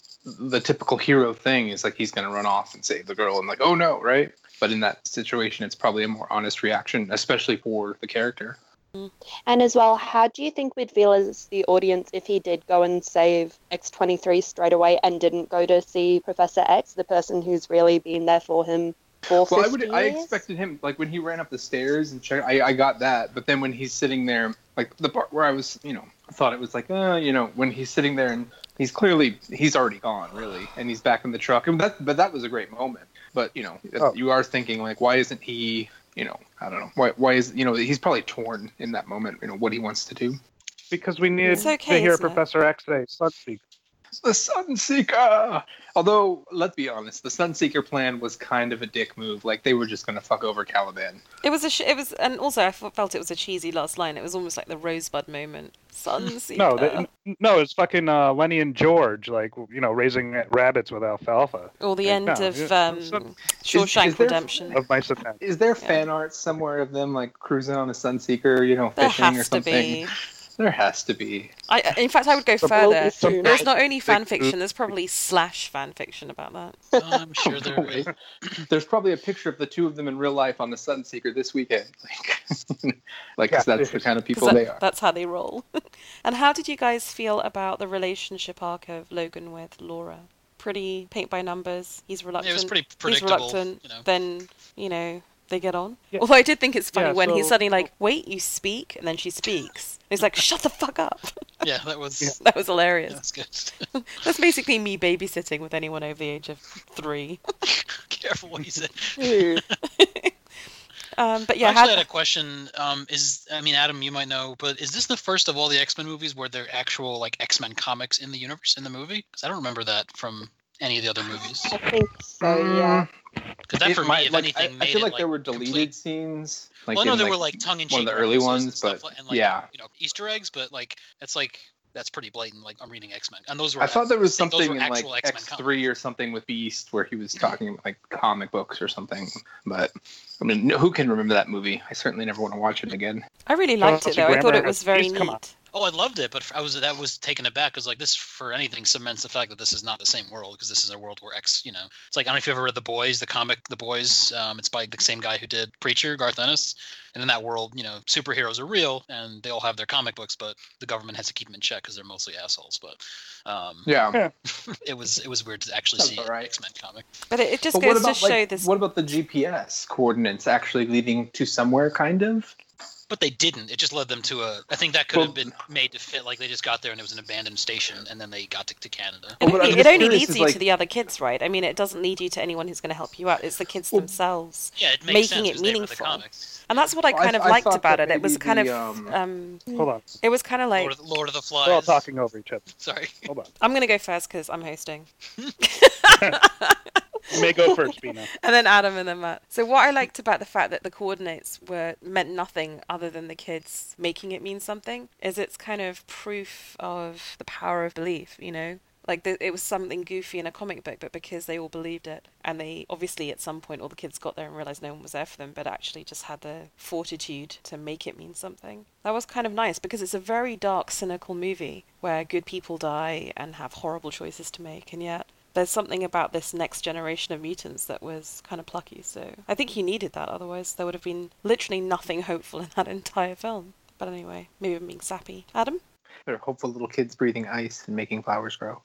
the typical hero thing is like he's going to run off and save the girl and like, oh no, right? But in that situation, it's probably a more honest reaction, especially for the character. And as well, how do you think we'd feel as the audience if he did go and save X-23 straight away and didn't go to see Professor X, the person who's really been there for him for 50 years? I expected him, like when he ran up the stairs and checked, I got that. But then when he's sitting there, like the part where I was, I thought it was like, when he's sitting there and he's already gone, really, and he's back in the truck. But that was a great moment. But, you are thinking, like, why isn't he, I don't know. Why is, he's probably torn in that moment, what he wants to do. Because we needed to hear Professor X say, Sunseeker. The Sunseeker! Although, let's be honest, the Sunseeker plan was kind of a dick move. Like, they were just going to fuck over Caliban. It was, and also I felt it was a cheesy last line. It was almost like the Rosebud moment. Sunseeker. No, it's fucking Lenny and George, like, raising rabbits with alfalfa. Or the end of Shawshank Redemption. Of Mice and Men. Is there fan art somewhere of them, like, cruising on a Sunseeker, fishing or something? There has to be. There has to be. In fact, I would go further. There's not only fan fiction, there's probably slash fan fiction about that. I'm sure there is. There's probably a picture of the two of them in real life on the Sunseeker this weekend. That's the kind of people they are. That's how they roll. And how did you guys feel about the relationship arc of Logan with Laura? Pretty paint by numbers. He's reluctant. It was pretty predictable. He's reluctant. Then, they get on. Yeah. Although I did think it's funny when he's suddenly like, wait, you speak? And then she speaks. And he's like, shut the fuck up. Yeah, that was hilarious. That's good. That's basically me babysitting with anyone over the age of 3. Careful what you say. But yeah, I actually had a question. Adam, you might know, but is this the first of all the X-Men movies where there are actual like X-Men comics in the universe in the movie? Because I don't remember that from any of the other movies. I think so, yeah. Because that for me, if anything, I feel like there were deleted scenes. Like I know there were like tongue-in-cheek one of the early ones, but Easter eggs. But that's pretty blatant. Like I'm reading X-Men, and those were. I thought there was something in like X3 or something with Beast where he was talking about like comic books or something. But I mean, who can remember that movie? I certainly never want to watch it again. I really liked it though. I thought it was very neat. Oh, I loved it, but that was taken aback because like this for anything cements the fact that this is not the same world because this is a world where it's like I don't know if you ever read The Boys, the comic The Boys. It's by the same guy who did Preacher, Garth Ennis, and in that world, superheroes are real and they all have their comic books, but the government has to keep them in check because they're mostly assholes. But Yeah. it was weird to actually Sounds see about right. an X-Men comic. But it just But goes to show this. what about the GPS coordinates actually leading to somewhere, kind of? But they didn't. It just led them to I think that could have been made to fit. Like they just got there and it was an abandoned station, and then they got to Canada. It Well, only, I'm it just only curious, leads is you like- to the other kids, right? I mean, it doesn't lead you to anyone who's going to help you out. It's the kids themselves. Yeah, it makes making sense it 'cause they read the meaningful. comics. And that's what I Well, kind of I liked thought about that it. It was maybe kind the, of, Hold on. it was kind of like, Lord of the We're all Flies. talking over each other. Sorry. Hold on. I'm going to go first because I'm hosting. You may go first, Bina. And then Adam and then Matt. So what I liked about the fact that the coordinates meant nothing other than the kids making it mean something is it's kind of proof of the power of belief, Like it was something goofy in a comic book, but because they all believed it, and they obviously at some point all the kids got there and realized no one was there for them, but actually just had the fortitude to make it mean something. That was kind of nice because it's a very dark, cynical movie where good people die and have horrible choices to make, and yet there's something about this next generation of mutants that was kind of plucky. So I think he needed that, otherwise there would have been literally nothing hopeful in that entire film. But anyway, maybe I'm being sappy. Adam? They're hopeful little kids breathing ice and making flowers grow.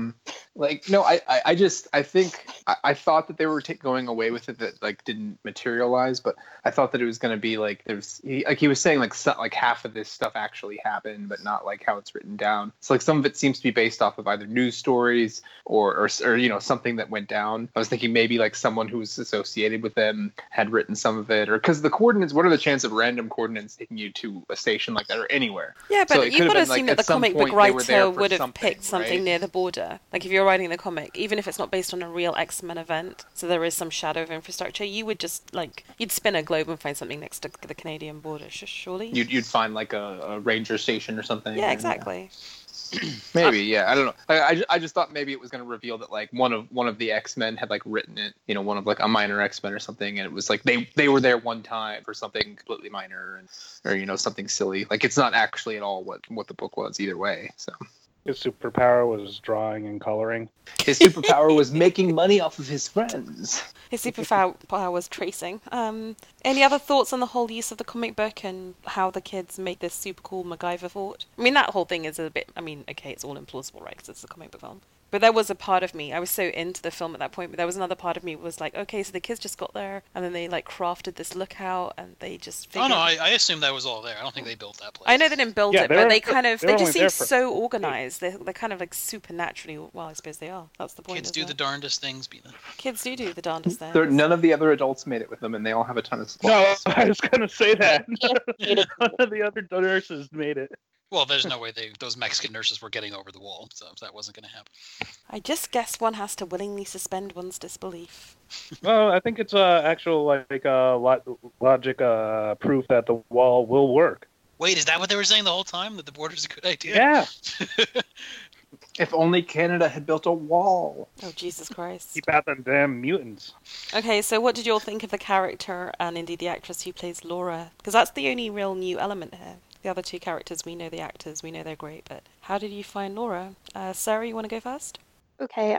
I thought that they were going away with it that like didn't materialize, but I thought that it was going to be like he was saying like half of this stuff actually happened, but not like how it's written down. So like some of it seems to be based off of either news stories or something that went down. I was thinking maybe like someone who was associated with them had written some of it, or because the coordinates. What are the chances of random coordinates taking you to a station like that or anywhere? Yeah, So but it you've could got to have been, assume like, that the at some comic book point they were there writer for would have something, picked something right? near the border. Like if you're writing the comic, even if it's not based on a real X-Men event, so there is some shadow of infrastructure, you would just you'd spin a globe and find something next to the Canadian border, surely. You'd find like a ranger station or something. Yeah, and, exactly. Maybe, yeah. I don't know. I just thought maybe it was going to reveal that like one of the X-Men had like written it, one of like a minor X-Men or something, and it was like they were there one time for something completely minor or something silly. Like it's not actually at all what the book was either way. So His superpower was drawing and coloring. his superpower was making money off of his friends. His superpower was tracing. Any other thoughts on the whole use of the comic book and how the kids make this super cool MacGyver fort? I mean, that whole thing is a bit... I mean, okay, it's all implausible, right, because it's a comic book film. But there was a part of me, I was so into the film at that point, but there was another part of me was like, okay, so the kids just got there, and then they crafted this lookout, and they just figured... Oh no, I assume that was all there. I don't think they built that place. I know they didn't build Yeah, it, they but were- they kind of... they They were just only there seem for- so organized. They're kind of supernaturally... Well, I suppose they are. That's the point. Kids do isn't the it? darndest things, Bina. Kids do the darndest things. None of the other adults made it with them, and they all have a ton of supplies. No, I was going to say that. Hated None of the other nurses made it. Well, there's no way those Mexican nurses were getting over the wall, so that wasn't going to happen. I just guess one has to willingly suspend one's disbelief. Well, I think it's actual logic proof that the wall will work. Wait, is that what they were saying the whole time? That the border's a good idea? Yeah. If only Canada had built a wall. Oh, Jesus Christ. Keep out them damn mutants. Okay, so what did you all think of the character and indeed the actress who plays Laura? Because that's the only real new element here. The other two characters, we know the actors, we know they're great, but how did you find Laura? Sarah, you want to go first? Okay,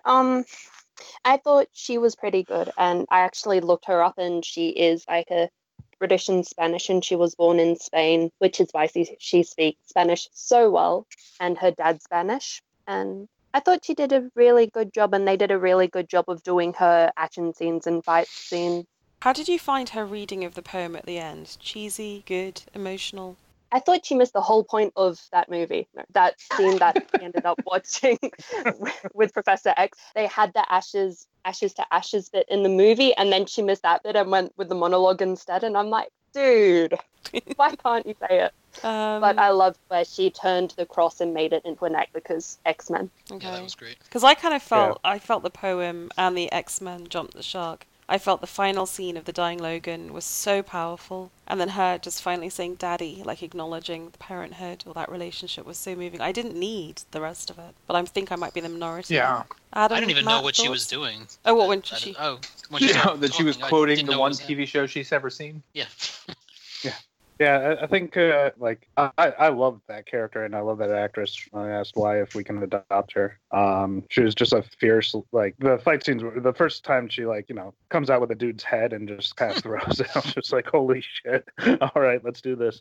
I thought she was pretty good, and I actually looked her up, and she is like a British and Spanish, and she was born in Spain, which is why she speaks Spanish so well, and her dad's Spanish. And I thought she did a really good job, and they did a really good job of doing her action scenes and fight scenes. How did you find her reading of the poem at the end? Cheesy, good, emotional? I thought she missed the whole point of that movie, that scene that we ended up watching with Professor X. They had the ashes to ashes bit in the movie, and then she missed that bit and went with the monologue instead. And I'm like, dude, why can't you say it? But I loved where she turned the cross and made it into an act because X-Men. Okay. Yeah, that was great. Because I kind of felt, I felt the poem and the X-Men jumped the shark. I felt the final scene of the dying Logan was so powerful. And then her just finally saying daddy, acknowledging the parenthood or that relationship was so moving. I didn't need the rest of it. But I think I might be the minority. Yeah. Adam, I didn't even Matt, know what she was thoughts? doing. Oh, what, when I she... didn't- when she started That she was talking, I quoting didn't the know it one was him. TV show she's ever seen. Yeah. Yeah, I think like I love that character and I love that actress. I asked why if we can adopt her. She was just a fierce, like the fight scenes. The first time she like comes out with a dude's head and just kind of throws it. I'm just like, holy shit! All right, let's do this.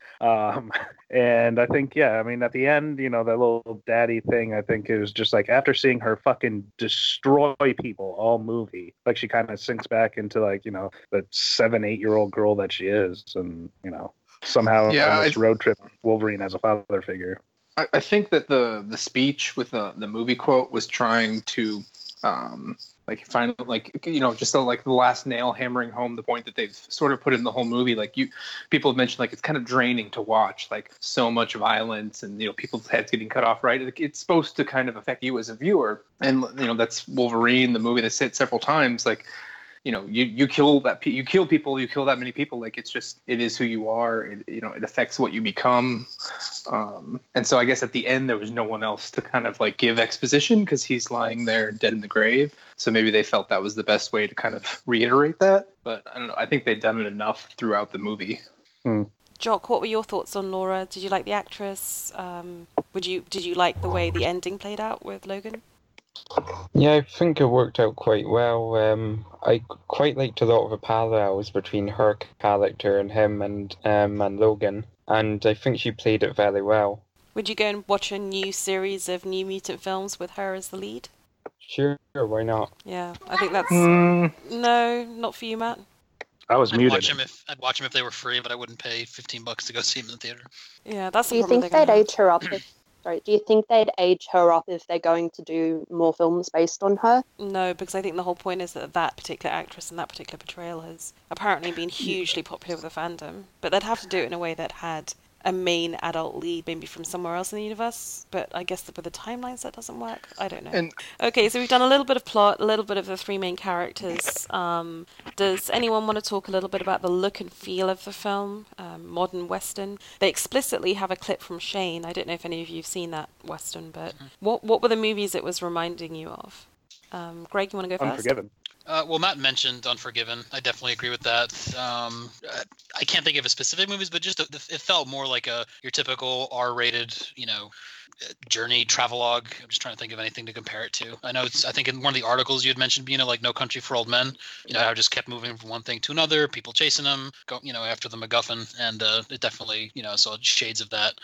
And I think I mean at the end, that little daddy thing. I think it was just like after seeing her fucking destroy people all movie, like she kind of sinks back into like the 7, 8 year old girl that she is, and somehow Yeah, in this road trip, Wolverine as a father figure. I think that the speech with the movie quote was trying to like find just like the last nail hammering home the point that they've sort of put in the whole movie. Like people have mentioned, like it's kind of draining to watch, like so much violence and people's heads getting cut off. Right, it's supposed to kind of affect you as a viewer, and that's Wolverine, the movie. They said several times, like you kill you kill people, you kill that many people, like it is who you are. It affects what you become, and so I guess at the end there was no one else to kind of like give exposition because he's lying there dead in the grave. So maybe they felt that was the best way to kind of reiterate that, but I don't know, I think they've done it enough throughout the movie. Jock, what were your thoughts on Laura? Did you like the actress? Did you like the way the ending played out with Logan? Yeah, I think it worked out quite well. I quite liked a lot of the parallels between her character and him and Logan, and I think she played it very well. Would you go and watch a new series of New Mutant films with her as the lead? Sure, why not? Yeah, I think that's no, not for you, Matt. I was muted. I'd watch them if they were free, but I wouldn't pay $15 to go see them in the theater. Yeah, that's the Do you problem. think they'd age her up? Do you think they'd age her up if they're going to do more films based on her? No, because I think the whole point is that particular actress and that particular portrayal has apparently been hugely popular with the fandom. But they'd have to do it in a way that had a main adult lead, maybe from somewhere else in the universe. But I guess with the timelines that doesn't work. I don't know. Okay, so we've done a little bit of plot, a little bit of the three main characters. Does anyone want to talk a little bit about the look and feel of the film? Modern Western. They explicitly have a clip from Shane. I don't know if any of you have seen that Western, but what were the movies it was reminding you of? Greg, you want to go first? Unforgiven. Well, Matt mentioned Unforgiven. I definitely agree with that. I can't think of a specific movies, but just it felt more like your typical R-rated, journey travelogue. I'm just trying to think of anything to compare it to. I think in one of the articles you had mentioned, like No Country for Old Men. I just kept moving from one thing to another. People chasing them, after the MacGuffin, and it definitely, saw shades of that.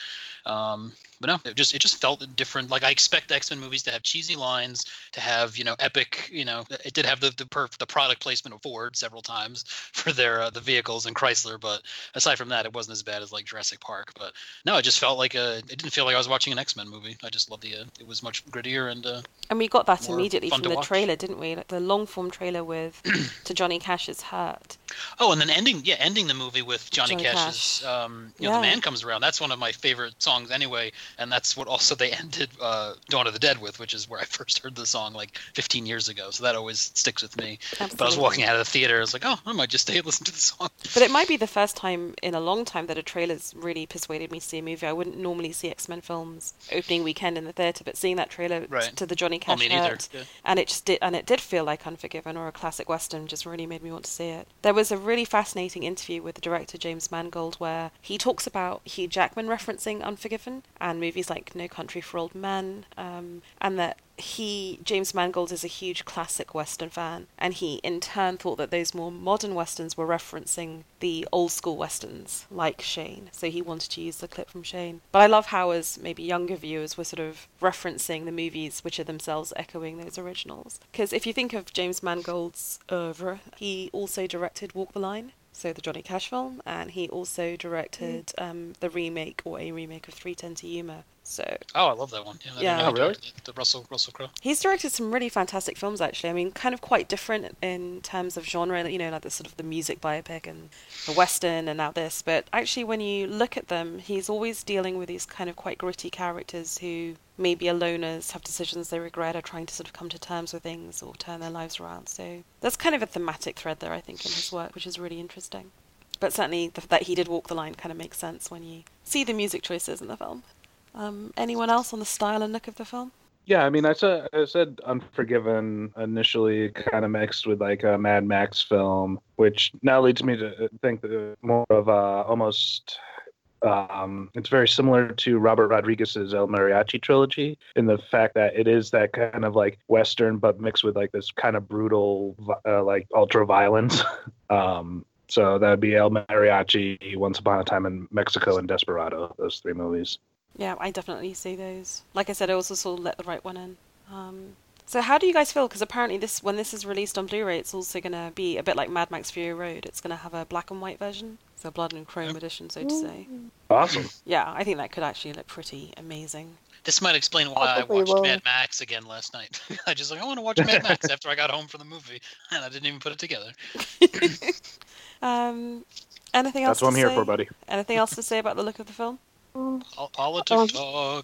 But no, it just felt different. Like I expect X-Men movies to have cheesy lines, to have epic. It did have the product placement of Ford several times for their the vehicles and Chrysler. But aside from that, it wasn't as bad as like Jurassic Park. But no, it just felt like it didn't feel like I was watching an X-Men movie. I just loved it was much grittier and we got that immediately from the watch. trailer, didn't we? Like the long form trailer with To Johnny Cash's Hurt. Oh, and then ending the movie with Johnny Cash's The Man Comes Around. That's one of my favorite songs anyway, and that's what also they ended Dawn of the Dead with, which is where I first heard the song like 15 years ago. So that always sticks with me. Absolutely. But I was walking out of the theater, I was like, oh, I might just stay and listen to the song. But it might be the first time in a long time that a trailer's really persuaded me to see a movie. I wouldn't normally see X-Men films opening weekend in the theater, but seeing that trailer to the Johnny Cash Hurt, and it did feel like Unforgiven or a classic Western, just really made me want to see it. There was a really fascinating interview with the director James Mangold where he talks about Hugh Jackman referencing Unforgiven and movies like No Country for Old Men, and that James Mangold is a huge classic Western fan, and he in turn thought that those more modern Westerns were referencing the old school Westerns, like Shane, so he wanted to use the clip from Shane. But I love how, as maybe younger viewers, were sort of referencing the movies which are themselves echoing those originals. Because if you think of James Mangold's oeuvre, he also directed Walk the Line, so the Johnny Cash film, and he also directed the remake or a remake of 3:10 to Yuma. So. Oh, I love that one. Yeah. Oh, really? The Russell Crowe. He's directed some really fantastic films, actually. I mean, kind of quite different in terms of genre, like the sort of the music biopic and the Western and now this. But actually, when you look at them, he's always dealing with these kind of quite gritty characters who maybe are loners, have decisions they regret, are trying to sort of come to terms with things or turn their lives around. So there's kind of a thematic thread there, I think, in his work, which is really interesting. But certainly that he did walk the line kind of makes sense when you see the music choices in the film. Anyone else on the style and look of the film? Yeah, I mean, I said Unforgiven initially kind of mixed with like a Mad Max film, which now leads me to think that more of almost It's very similar to Robert Rodriguez's El Mariachi trilogy in the fact that it is that kind of like Western, but mixed with like this kind of brutal, like ultra violence. So that would be El Mariachi, Once Upon a Time in Mexico, and Desperado. Those three movies. Yeah, I definitely see those. Like I said, I also saw Let the Right One In. So how do you guys feel? Because apparently when this is released on Blu-ray, it's also going to be a bit like Mad Max Fury Road. It's going to have a black and white version. So blood and chrome edition, so to say. Awesome. Yeah, I think that could actually look pretty amazing. This might explain why I watched Mad Max again last night. I just I want to watch Mad Max after I got home from the movie, and I didn't even put it together. Anything else? That's what I'm here for, buddy. Anything else to say about the look of the film? Politics talk.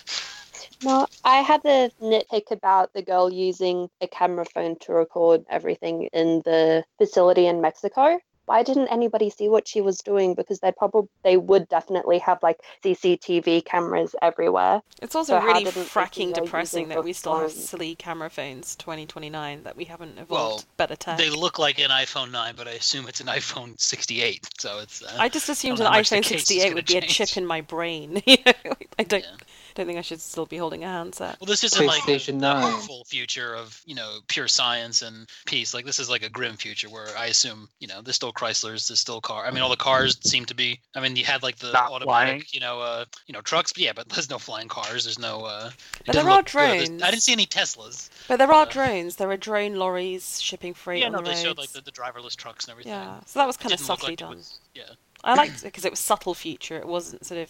No, I had a nitpick about the girl using a camera phone to record everything in the facility in Mexico. Why didn't anybody see what she was doing? Because they would definitely have like CCTV cameras everywhere. It's also So really how didn't fracking they know depressing using that we still have phone? silly camera phones 2029 that we haven't evolved Well, better tech. They look like an iPhone 9, but I assume it's an iPhone 68. So it's. I just assumed I an don't know how much the iPhone case is 68 gonna would be a change. chip in my brain. You know, I don't Yeah. think I should still be holding a handset. Well, this isn't like PlayStation the 9. hopeful future of pure science and peace. Like this is like a grim future where I assume there's still Chryslers, there's still car. I mean, all the cars seem to be. I mean, you had like the Not automatic, trucks. But yeah, but there's no flying cars. There's no. It But didn't there are look good. drones. I didn't see any Teslas. But there are drones. There are drone lorries shipping freight Yeah, on no, the they showed roads. like the driverless trucks and everything. Yeah, so that was It kind of didn't look subtly like it done. was- yeah. I liked it because it was subtle future. It wasn't sort of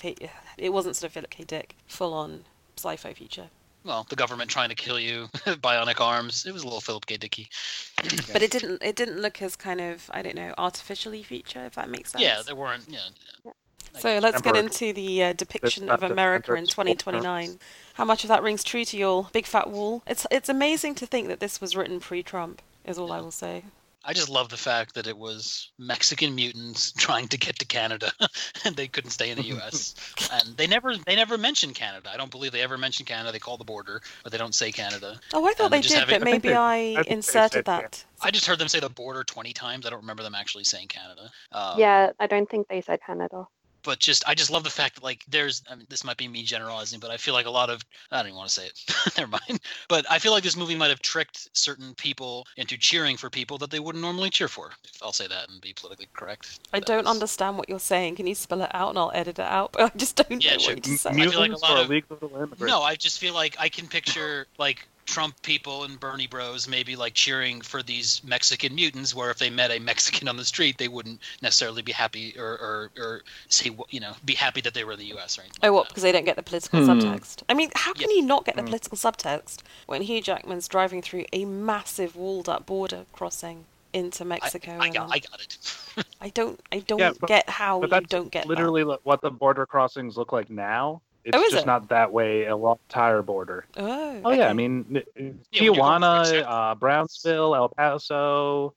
Philip K. Dick full on sci-fi future. Well, the government trying to kill you, bionic arms. It was a little Philip K. Dicky. But it didn't look as kind of, I don't know, artificially future, if that makes sense. Yeah, there weren't. Yeah. So let's get Emperor. into the depiction There's of not the America in Emperor's 2029. How much of that rings true to your big fat wall? It's amazing to think that this was written pre-Trump, is all I will say. I just love the fact that it was Mexican mutants trying to get to Canada, and they couldn't stay in the U.S. And they never mentioned Canada. I don't believe they ever mentioned Canada. They call the border, but they don't say Canada. Oh, I thought And they they just did, have but it- maybe I think they inserted said that. I just heard them say the border 20 times. I don't remember them actually saying Canada. Yeah, I don't think they said Canada. But I just love the fact that this might be me generalizing, but I feel like a lot of, I don't even want to say it. Never mind. But I feel like this movie might have tricked certain people into cheering for people that they wouldn't normally cheer for. If I'll say that and be politically correct. I don't understand what you're saying. Can you spell it out and I'll edit it out? I just don't Yeah, know sure. what you said. I feel like a Mutants lot or of- illegal immigrants? No, I just feel like I can picture like Trump people and Bernie bros maybe like cheering for these Mexican mutants, where if they met a Mexican on the street, they wouldn't necessarily be happy or say be happy that they were in the U.S. or anything. Oh, like what? that. Because they don't get the political subtext. I mean, how can you not get the political subtext when Hugh Jackman's driving through a massive walled-up border crossing into Mexico? I and got it. I don't Yeah, get how But you that's don't get literally what the border crossings look like now. It's Oh, is just it? not that way along the entire border. that. Oh, Oh yeah, I okay. mean when you're going through Tijuana, Mexico. Brownsville, El Paso,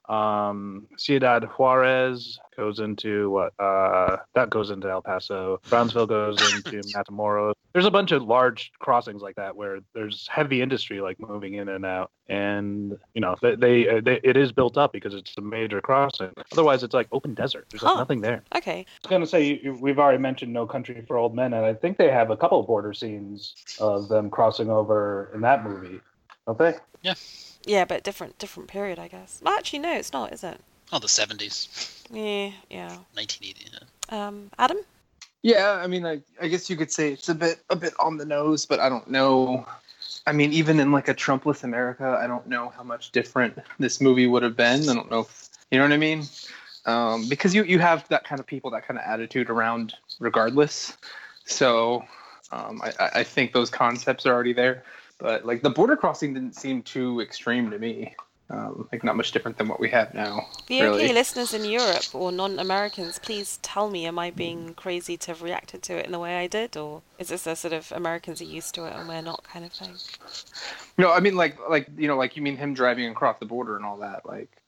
Ciudad Juarez goes into that goes into El Paso. Brownsville goes into Matamoros. There's a bunch of large crossings like that where there's heavy industry like moving in and out, and they it is built up because it's a major crossing. Otherwise, it's like open desert. There's like Huh. nothing there. Okay. I was going to say, we've already mentioned No Country for Old Men, and I think they have a couple of border scenes of them crossing over in that movie, don't they? Yeah, but different period, I guess. Well, actually, no, it's not, is it? Oh, the 70s, Yeah. 1980. Yeah. Adam? Yeah, I mean, I guess you could say it's a bit on the nose, but I don't know. I mean, even in like a Trumpless America, I don't know how much different this movie would have been. I don't know if you know what I mean. Because you have that kind of people, that kind of attitude around regardless. So I think those concepts are already there. But like the border crossing didn't seem too extreme to me. Like not much different than what we have now. The really. UK listeners in Europe or non-Americans, please tell me, am I being crazy to have reacted to it in the way I did? Or is this a sort of Americans are used to it and we're not kind of thing? No, I mean like you mean him driving across the border and all that. Like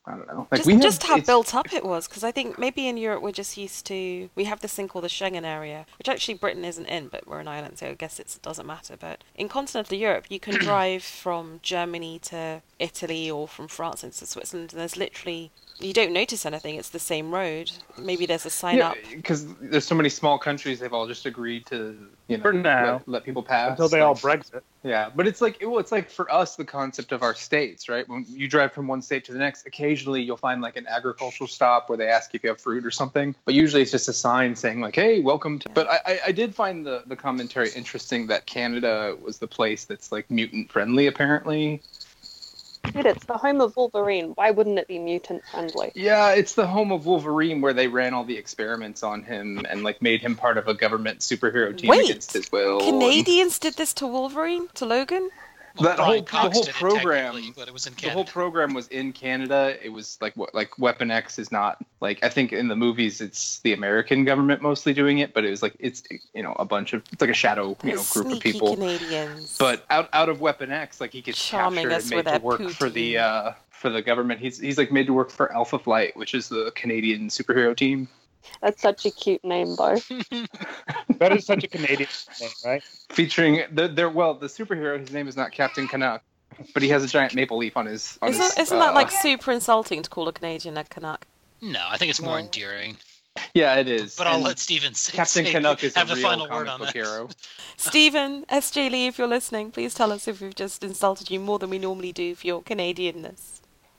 I don't know. Like just how built up it was, because I think maybe in Europe we're just used to, we have this thing called the Schengen area, which actually Britain isn't in, but we're an island, so I guess it doesn't matter. But in continental Europe, you can drive from Germany to Italy or from France into Switzerland, and there's literally, you don't notice anything. It's the same road. Maybe there's a sign up. Because there's so many small countries, they've all just agreed to, For now. let people pass Until they all Brexit. Yeah, but it's like for us the concept of our states, right? When you drive from one state to the next, occasionally you'll find like an agricultural stop where they ask if you have fruit or something, but usually it's just a sign saying like, "Hey, welcome to." But I did find the commentary interesting that Canada was the place that's like mutant friendly, apparently. Dude, it's the home of Wolverine. Why wouldn't it be mutant friendly? Yeah, it's the home of Wolverine, where they ran all the experiments on him and like made him part of a government superhero team against his will. Canadians did this to Wolverine, to Logan? Well, The whole program, but it was in the Canada. whole program was in Canada. It was like Weapon X is not like, I think in the movies it's the American government mostly doing it, but it was like it's a bunch of, it's like a shadow group of people. Canadians. But out of Weapon X, like he gets Charming captured and made to work for the government. He's like made to work for Alpha Flight, which is the Canadian superhero team. That's such a cute name, though. That is such a Canadian name, right? Featuring the superhero, his name is not Captain Canuck, but he has a giant maple leaf on his. Isn't that like super insulting to call a Canadian a Canuck? No, I think it's more endearing. Yeah, it is. But I'll let Steven say. Captain Canuck is have a the real final word comic on book that. hero. Stephen, SJ Lee, if you're listening, please tell us if we've just insulted you more than we normally do for your Canadianness.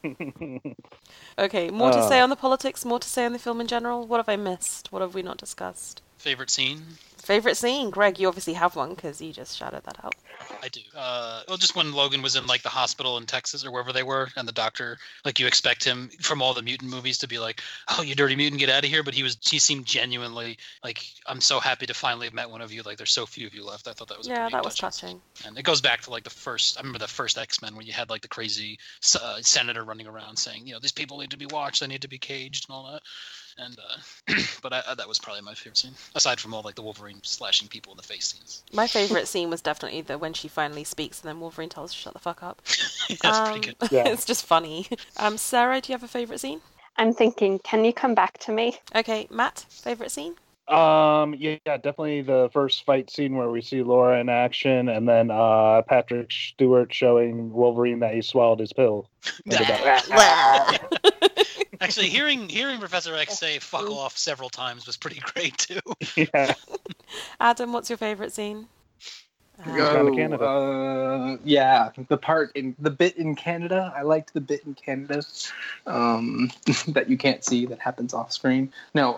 Okay, more to say on the politics, more to say on the film in general. What have I missed? What have we not discussed? Favorite scene? Favorite scene? Greg, you obviously have one because you just shouted that out. I do. Well, just when Logan was in like the hospital in Texas or wherever they were, and the doctor, like you expect him from all the mutant movies to be like, "Oh, you dirty mutant, get out of here!" But he seemed genuinely like, "I'm so happy to finally have met one of you. Like, there's so few of you left." I thought that was that was touching. And it goes back to like the first. I remember the first X-Men when you had like the crazy senator running around saying, "These people need to be watched. They need to be caged and all that." And but that was probably my favorite scene, aside from all like the Wolverine slashing people in the face scenes. My favorite scene was definitely when she finally speaks and then Wolverine tells her to shut the fuck up. That's pretty good. Yeah. It's just funny. Sarah, do you have a favorite scene? I'm thinking, can you come back to me? Okay, Matt, favorite scene? Yeah, definitely the first fight scene where we see Laura in action, and then Patrick Stewart showing Wolverine that he swallowed his pill. Actually, hearing Professor X say "fuck off" several times was pretty great too. Yeah. Adam, what's your favorite scene? Down to Canada. Yeah, the bit in Canada. I liked the bit in Canada that you can't see that happens off screen. No,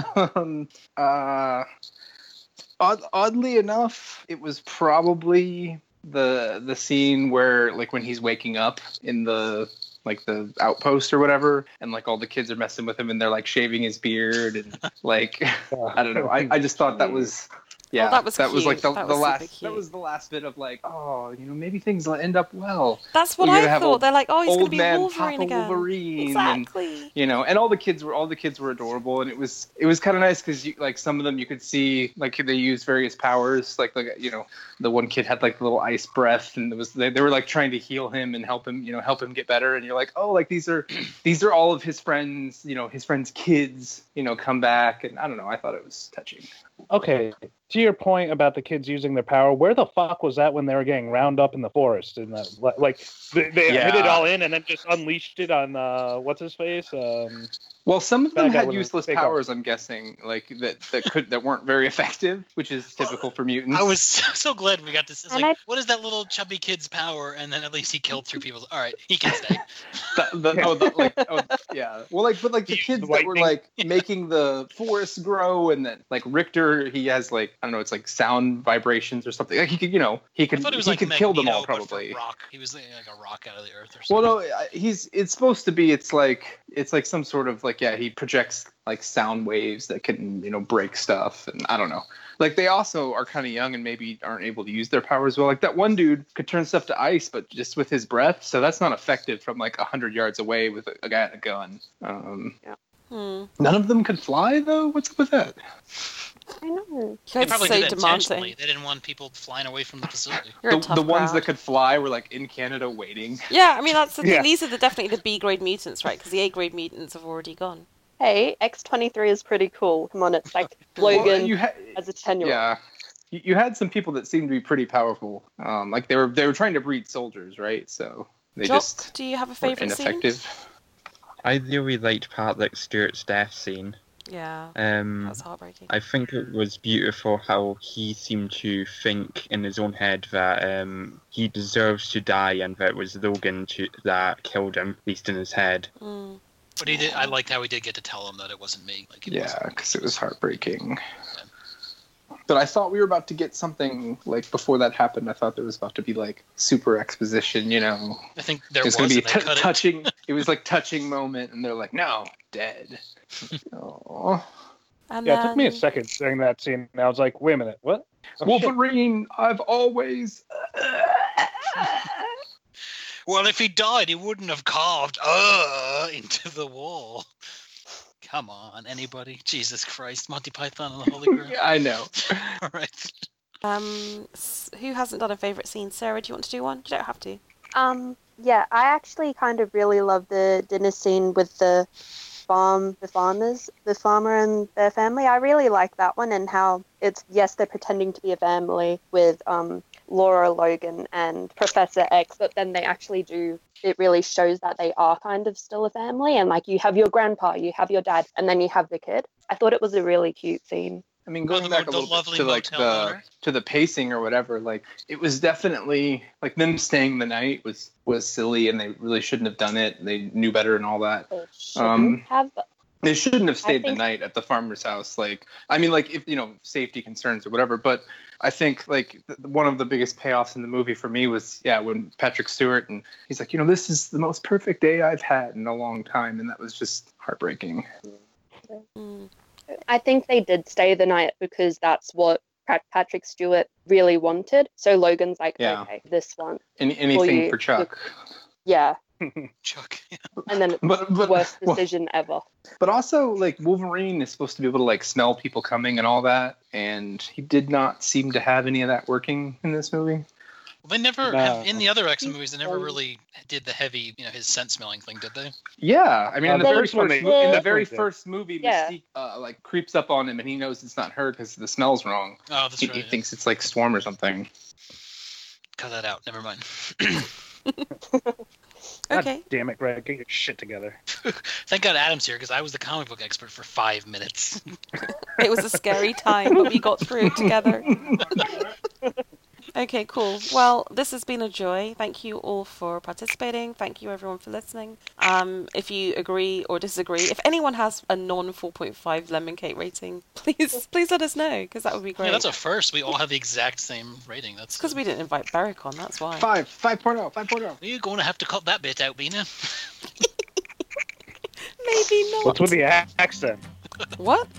oddly enough, it was probably the scene where like when he's waking up in the outpost or whatever, and like all the kids are messing with him and they're like shaving his beard and like I don't know. I just thought that was. Yeah, that was like the was last. That was the last bit of like, maybe things will end up well. That's what I thought. They're like, he's gonna be Wolverine Papa again. Wolverine, exactly. And, and all the kids were adorable, and it was kind of nice because like some of them you could see like they used various powers. Like the one kid had like the little ice breath, and they were like trying to heal him and help him get better. And you're like, oh, like these are all of his friends, his friends' kids, come back, and I don't know. I thought it was touching. Okay, to your point about the kids using their power, where the fuck was that when they were getting round up in the forest? And they hit it all in and then just unleashed it on what's his face? Well, some of them had useless powers, I'm guessing, like that weren't very effective, which is typical for mutants. I was so glad we got this. It's like, what is that little chubby kid's power? And then at least he killed 3 people. All right, he can stay. Yeah. Well, but the kids that were like making the forest grow, and then like Richter, he has like I don't know, it's like sound vibrations or something. Like he could, he could kill them all probably. Rock. He was like a rock out of the earth or something. Well, no, it's supposed to be. It's like some sort of like he projects like sound waves that can break stuff, and I don't know. Like they also are kind of young and maybe aren't able to use their powers well. Like that one dude could turn stuff to ice, but just with his breath. So that's not effective from like 100 yards away with a guy at a gun. None of them could fly though. What's up with that? I know. You They guys are probably so did that demanding. intentionally. They didn't want people flying away from the facility. You're a The tough ones crowd. that could fly were like in Canada waiting. Yeah, I mean that's the thing. Yeah. These are definitely the B grade mutants, right? Because the A grade mutants have already gone. Hey, X-23 is pretty cool. Come on, it's like Well, Logan you had, as a 10-year-old. yeah, you had some people that seemed to be pretty powerful. Like they were trying to breed soldiers, right? So they Jock, just do you have a were favourite scene? ineffective. I really liked Patrick Stewart's death scene. Yeah, that's heartbreaking. I think it was beautiful how he seemed to think in his own head that he deserves to die and that it was Logan that killed him, at least in his head. Mm. But he did. I liked how he did get to tell him that it wasn't me. Like, it wasn't. Yeah, because it was heartbreaking. But I thought we were about to get something like before that happened. I thought there was about to be like super exposition, you know. I think there It's was. gonna be And they cut it. touching. It was like touching moment, and they're like, "No, dead." Oh, And Yeah, it took me a then- second during that scene. And I was like, wait a minute, what? Oh, shit. Wolverine! I've always. Well, if he died, he wouldn't have carved into the wall. Come on, anybody? Jesus Christ, Monty Python and the Holy Grail. I know. All right. Who hasn't done a favourite scene? Sarah, do you want to do one? You don't have to. Yeah, I actually kind of really love the dinner scene with the farmer and their family. I really like that one, and how it's, yes, they're pretending to be a family with Laura, Logan, and Professor X, but then they actually do. It really shows that they are kind of still a family, and like you have your grandpa, you have your dad, and then you have the kid. I thought it was a really cute scene. I mean, Oh, going the back a the little bit lovely to like motel owner? the pacing or whatever, like it was definitely like them staying the night was silly, and they really shouldn't have done it. They knew better and all that. They shouldn't have. They shouldn't have stayed the think- night at the farmer's house. Like, I mean, like if safety concerns or whatever. But I think like one of the biggest payoffs in the movie for me was when Patrick Stewart, and he's like, this is the most perfect day I've had in a long time, and that was just heartbreaking. Mm. I think they did stay the night because that's what Patrick Stewart really wanted. So Logan's like, Yeah. okay, this one. Anything you- for Chuck. Yeah. Chuck. And then But worst well, decision ever. but also like Wolverine is supposed to be able to like smell people coming and all that, and he did not seem to have any of that working in this movie. Well, they never No. have, in the other X-Men movies. They never Um, really did the heavy, his scent smelling thing, did they? Yeah, I mean, in the They- very first, they- in the definitely very did. first movie, Yeah. Mystique like creeps up on him, and he knows it's not her because the smell's wrong. Oh, that's He, right. he thinks it's like Storm or something. Cut that out. Never mind. Okay. God damn it, Greg, get your shit together. Thank God Adam's here because I was the comic book expert for 5 minutes. It was a scary time, but we got through it together. Okay, cool. Well, this has been a joy. Thank you all for participating. Thank you everyone for listening. If you agree or disagree, if anyone has a non 4.5 lemon cake rating, please let us know, because that would be great. Yeah, that's a first. We all have the exact same rating. That's because we didn't invite Beric on, that's why. 5.0. You're going to have to cut that bit out, Bina. Maybe not. What's with the accent? What?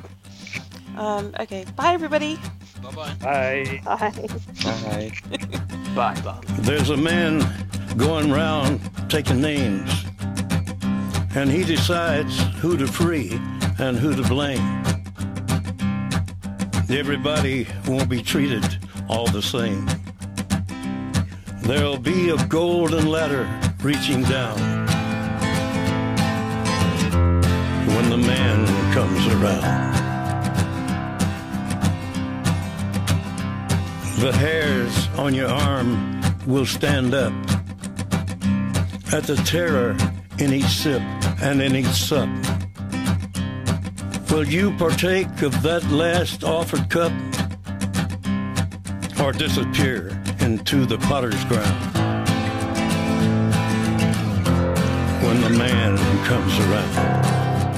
Okay. Bye everybody. Bye-bye. Bye. Bye. Bye. Bye. There's a man going round taking names, and he decides who to free and who to blame. Everybody won't be treated all the same. There'll be a golden ladder reaching down when the man comes around. The hairs on your arm will stand up at the terror in each sip and in each sup. Will you partake of that last offered cup, or disappear into the potter's ground when the man comes around?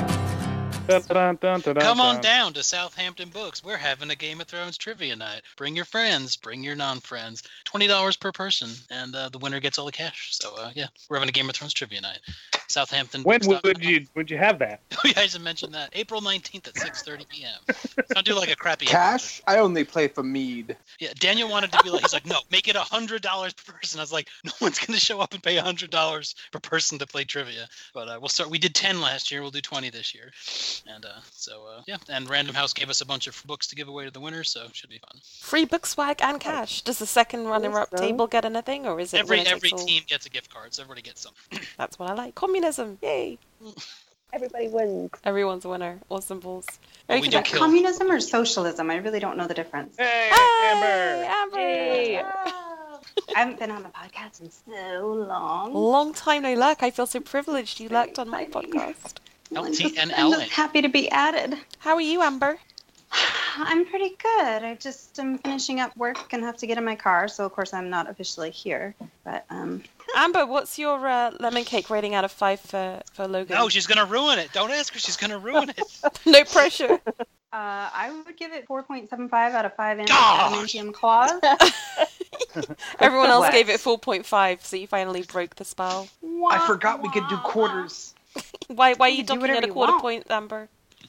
Come on down to Southampton Books. We're having a Game of Thrones trivia night. Bring your friends, bring your non-friends. $20 per person, and the winner gets all the cash. So, yeah, we're having a Game of Thrones trivia night. Southampton. When would you have that? You guys have mentioned that. April 19th at 6:30 p.m. So I'll do like a crappy Cash? I only play for mead. Yeah, Daniel wanted to be like, he's like, no, make it $100 per person. I was like, no one's going to show up and pay $100 per person to play trivia. But we'll start. We did 10 last year. We'll do 20 this year. And yeah. And Random House gave us a bunch of books to give away to the winners, so it should be fun. Free book swag and cash. Does the second runner-up table get anything, or is it Every winner takes all? team gets a gift card, so everybody gets some. That's what I like. Communism. Yay. Everybody wins. Everyone's a winner. Awesome balls. Well, Okay, we do Is that kill. communism or socialism? I really don't know the difference. Hey, Hey, Amber! Amber. I haven't been on the podcast in so long. Long time no luck. I feel so privileged you lurked on my podcast. I'm LT just, and I'm just Ellen. happy to be added. How are you, Amber? I'm pretty good. I just am finishing up work and have to get in my car, so of course I'm not officially here. But Amber, what's your lemon cake rating out of 5 for Logan? No, she's going to ruin it. Don't ask her. She's going to ruin it. No pressure. I would give it 4.75 out of 5 Gosh! adamantium claws. Everyone else What? gave it 4.5, so you finally broke the spell. I forgot we could do quarters. Why are you You can do docking whatever at a you quarter want. point, Amber?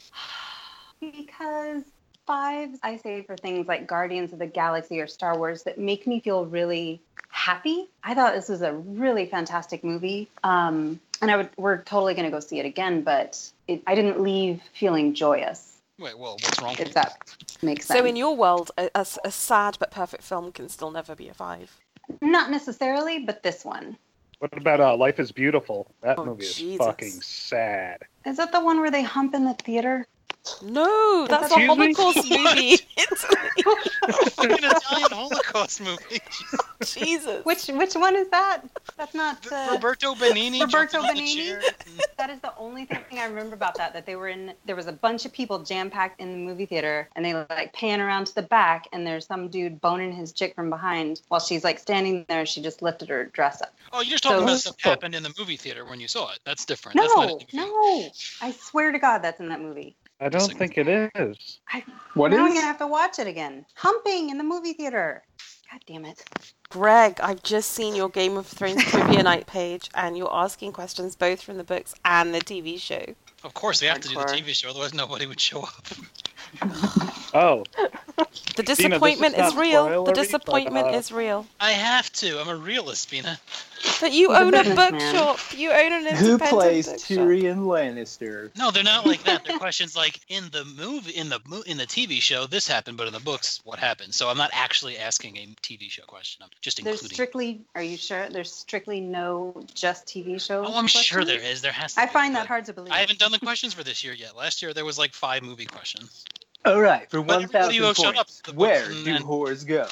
Because 5s I say for things like Guardians of the Galaxy or Star Wars that make me feel really happy. I thought this was a really fantastic movie. And we're totally going to go see it again, but I didn't leave feeling joyous, Wait, well, what's wrong? if that makes sense. So in your world, a sad but perfect film can still never be a 5. Not necessarily, but this one. What about Life is Beautiful? That Oh, movie is Jesus. fucking sad. Is that the one where they hump in the theater? No, that's a Excuse me? Holocaust movie. It's an Italian Holocaust movie. Jesus. Which one is that? That's not... Roberto Benigni. Roberto jumping on the Benigni? chair. That is the only thing I remember about that they were in, there was a bunch of people jam-packed in the movie theater, and they like pan around to the back, and there's some dude boning his chick from behind while she's like standing there. She just lifted her dress up. Oh, you're just talking So- about stuff that happened in the movie theater when you saw it. That's different. That's not in No, the movie. no, I swear to God that's in that movie. I don't think it is. What now I'm is? gonna have to watch it again. Humping in the movie theater. God damn it. Greg, I've just seen your Game of Thrones trivia night page, and you're asking questions both from the books and the TV show. Of course, we have to do the Hardcore. TV show, otherwise nobody would show up. Oh, The this disappointment is is not real. The spoilery, disappointment but, is real. I have to. I'm a realist, Bina. But you He's a own a businessman. bookshop. You own an Who independent plays bookshop. Tyrion Lannister? No, they're not like that. They're questions like in the movie, in the TV show, this happened, but in the books, what happened? So I'm not actually asking a TV show question. I'm just There's including. strictly, are you sure? There's strictly no just TV show Oh, I'm sure questions? there is. There has to. I be, find that but hard to believe. I haven't done the questions for this year yet. Last year there was like 5 movie questions. All right, for But everybody 1,000 will shut up. points, The where books do and- whores go?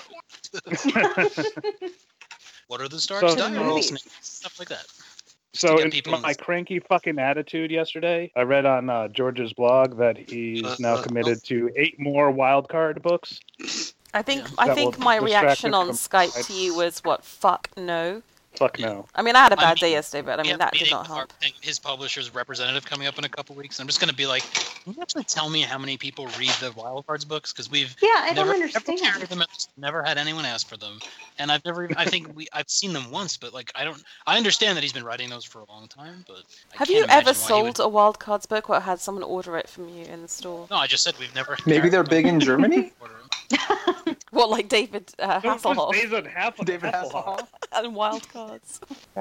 What are the stars? So- Dials? Stuff like that. so get in people in my this- cranky fucking attitude yesterday, I read on George's blog that he's now committed to 8 more wildcard books. I think Yeah. I That think will my distract reaction me on from- Skype to you was what? Fuck no. Fuck no. I mean, I had a I bad day mean, yesterday, but I We mean have that a did meeting not with help. his publisher's representative coming up in a couple weeks. I'm just going to be like, can you actually tell me how many people read the Wildcards books? Because we've Yeah, I don't never understand. carried them, never had anyone ask for them, and I've never. I think I've seen them once, but like I don't. I understand that he's been writing those for a long time, but I Have can't you imagine ever why he sold would- a wild cards book or had someone order it from you in the store? No, I just said we've never. Maybe carried they're them. big in Germany? What, like David Hasselhoff David David Hasselhoff. Hasselhoff? and wild cards?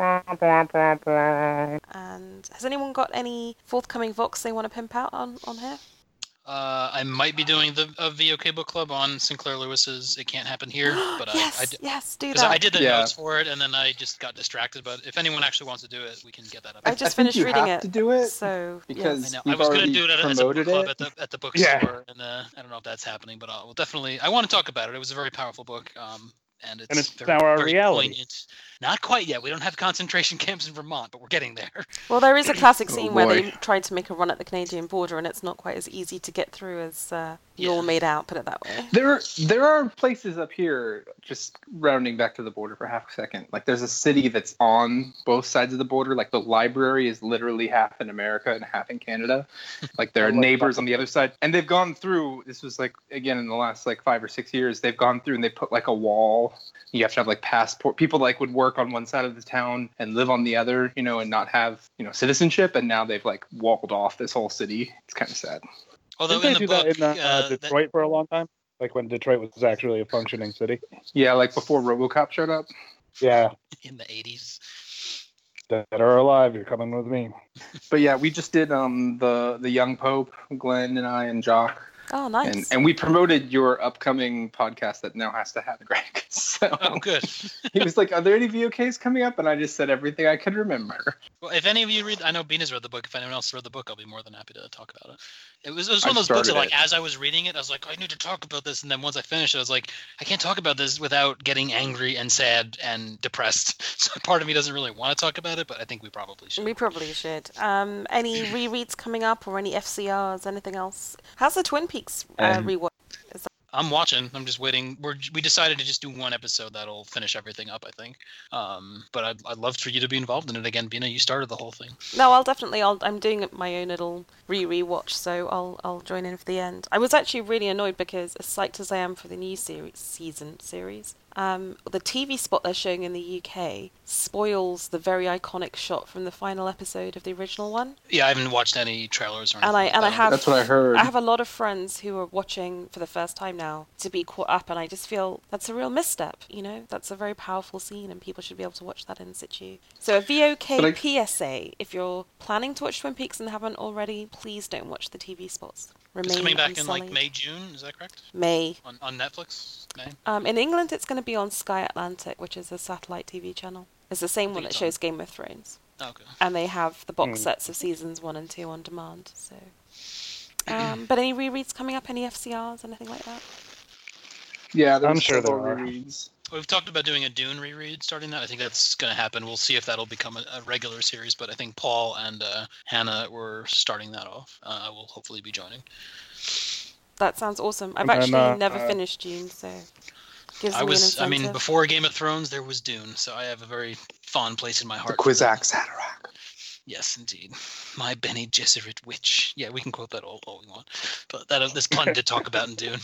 And has anyone got any forthcoming Vox they want to pimp out on here? I might be doing a VOK book club on Sinclair Lewis's "It Can't Happen Here," but yes, yes, do because that. I did the Yeah. notes for it, and then I just got distracted. But if anyone actually wants to do it, we can get that up. I I just think finished you reading have it. to do it So because- yes. I know. We've I was going to already do it as a book promoted club it. at the Yeah. bookstore, and I don't know if that's happening, but I'll definitely. I want to talk about it. It was a very powerful book, and it's it's now our very reality. poignant. Not quite yet. We don't have concentration camps in Vermont, but we're getting there. Well, there is a classic Oh, scene where boy. they tried to make a run at the Canadian border, and it's not quite as easy to get through as you Yeah. all made out. Put it that way. There are places up here, just rounding back to the border for half a second. Like there's a city that's on both sides of the border. Like the library is literally half in America and half in Canada. Like there are Oh, like neighbors on the other side. And they've gone through, this was like, again, in the last like 5 or 6 years, they've gone through and they put like a wall all. You have to have like passport. People like would work on one side of the town and live on the other, and not have, citizenship. And now they've like walled off this whole city. It's kind of sad. Although Didn't in they the do book, that in Detroit for a long time? Like when Detroit was actually a functioning city? Yeah, like before RoboCop showed up. Yeah. in the 80s. Dead or alive, you're coming with me. But yeah, we just did the young Pope, Glenn and I and Jock. Oh, nice. And we promoted your upcoming podcast that now has to have Greg. So Oh, good. he was like, "Are there any VOKs coming up?" And I just said everything I could remember. Well, if any of you read, I know Bean has read the book. If anyone else read the book, I'll be more than happy to talk about it. It was one of those books that, like, as I was reading it, I was like, I need to talk about this. And then once I finished it, I was like, I can't talk about this without getting angry and sad and depressed. So part of me doesn't really want to talk about it, but I think we probably should. We probably should. Any rereads coming up or any FCRs, anything else? How's the Twin Peaks rewatch? I'm watching. I'm just waiting. We decided to just do one episode that'll finish everything up, I think. But I'd love for you to be involved in it again, Bina. You started the whole thing. No, I'm doing my own little re-watch, so I'll join in for the end. I was actually really annoyed because, as psyched as I am for the new season, the TV spot they're showing in the UK spoils the very iconic shot from the final episode of the original one. Yeah, I haven't watched any trailers or anything. I have That's what I heard. I have a lot of friends who are watching for the first time now to be caught up, and I just feel that's a real misstep. That's a very powerful scene, and people should be able to watch that in situ. So a VOK PSA: if you're planning to watch Twin Peaks and haven't already, please don't watch the TV spots. It's coming back in like May, June. Is that correct? May. On Netflix. May. In England, it's going to be on Sky Atlantic, which is a satellite TV channel. It's the same one that shows Game of Thrones. Okay. And they have the box sets of seasons 1 and 2 on demand. So, but any rereads coming up? Any FCRs? Anything like that? Yeah, I'm sure there are. rereads. We've talked about doing a Dune reread starting that. I think that's going to happen. We'll see if that'll become a regular series, but I think Paul and Hannah were starting that off. I will hopefully be joining. That sounds awesome. I've actually never finished Dune, so gives me an incentive. Before Game of Thrones, there was Dune, so I have a very fond place in my heart. The Kwisatz Haderach. Yes, indeed. My Bene Gesserit witch. Yeah, we can quote that all we want. But there's plenty to talk about in Dune.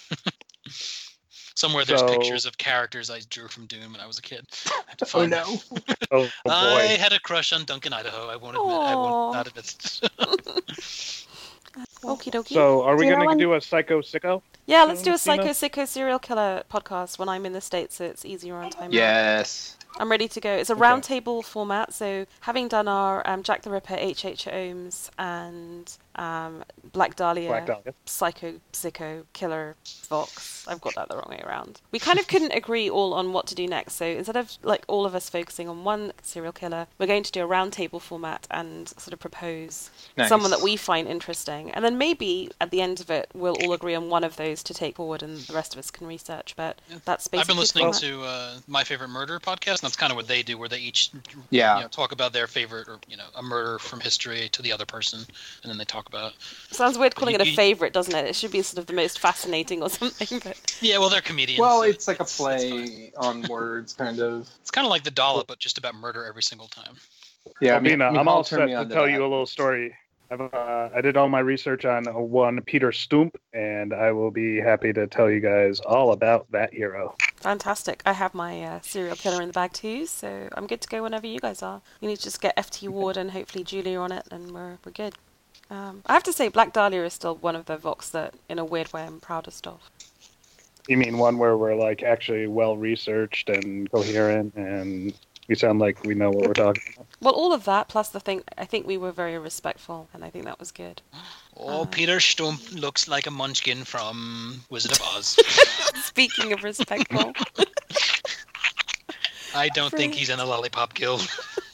Somewhere there's pictures of characters I drew from Dune when I was a kid. I have to find no. Oh, boy. I had a crush on Duncan Idaho. I won't not admit it. Okie dokie. So, are we going to do a Psycho Sicko? Yeah, let's do a Psycho Sicko serial killer podcast when I'm in the States, so it's easier on time. Yes. I'm ready to go. It's a roundtable format, so having done our Jack the Ripper, H.H. Holmes, and Black Dahlia, Psycho Sicko Killer Vox. I've got that the wrong way around. We kind of couldn't agree all on what to do next, so instead of like all of us focusing on one serial killer, we're going to do a roundtable format and sort of propose someone that we find interesting, and then maybe at the end of it we'll all agree on one of those to take forward, and the rest of us can research. But that's basically. I've been listening to My Favorite Murder podcast, and that's kind of what they do, where they each talk about their favorite, or a murder from history to the other person, and then they talk about it. Sounds weird calling it a favorite, doesn't it? It should be sort of the most fascinating or something. But yeah, well, they're comedians. Well, so it's like a play on words, kind of. It's kind of like The Dollop, but just about murder every single time. Yeah, I'm all set to tell you a little story. I did all my research on one Peter Stump, and I will be happy to tell you guys all about that hero. Fantastic. I have my serial killer in the bag too, so I'm good to go whenever you guys are. We need to just get FT Ward and hopefully Julia on it, and we're good. I have to say, Black Dahlia is still one of the Vox that, in a weird way, I'm proudest of. You mean one where we're like actually well researched and coherent, and we sound like we know what we're talking about? Well, all of that, plus I think we were very respectful, and I think that was good. Oh, Peter Stump looks like a munchkin from Wizard of Oz. Speaking of respectful. I don't think he's in a lollipop guild.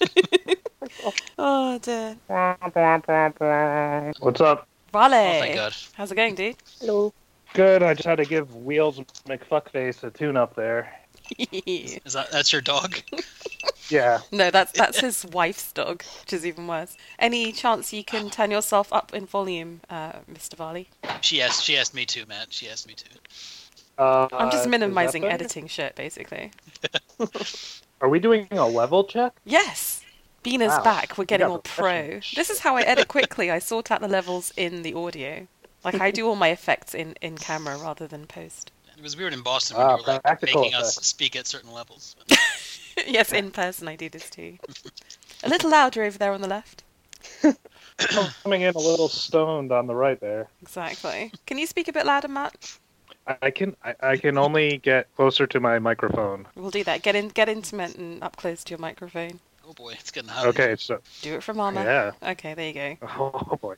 Oh, dear. What's up? Vale. Oh, thank God. How's it going, dude? Hello. Good. I just had to give Wheels McFuckface a tune-up there. That's your dog? Yeah. No, that's his wife's dog, which is even worse. Any chance you can turn yourself up in volume, Mr. Varley? She asked me to, Matt. She asked me to. I'm just minimizing editing shit, basically. Are we doing a level check? Yes. Bina's back. We're getting all pro. This is how I edit quickly. I sort out the levels in the audio. Like, I do all my effects in camera rather than post. It was weird in Boston Wow, when you were like practical making us effects. speak at certain levels. Yes, in person I do this too. A little louder over there on the left. Coming in a little stoned on the right there. Exactly. Can you speak a bit louder, Matt? I can only get closer to my microphone. We'll do that. Get intimate and up close to your microphone. Oh boy, it's getting hot. Okay, so Do it for Mama. yeah. Okay, there you go. Oh boy.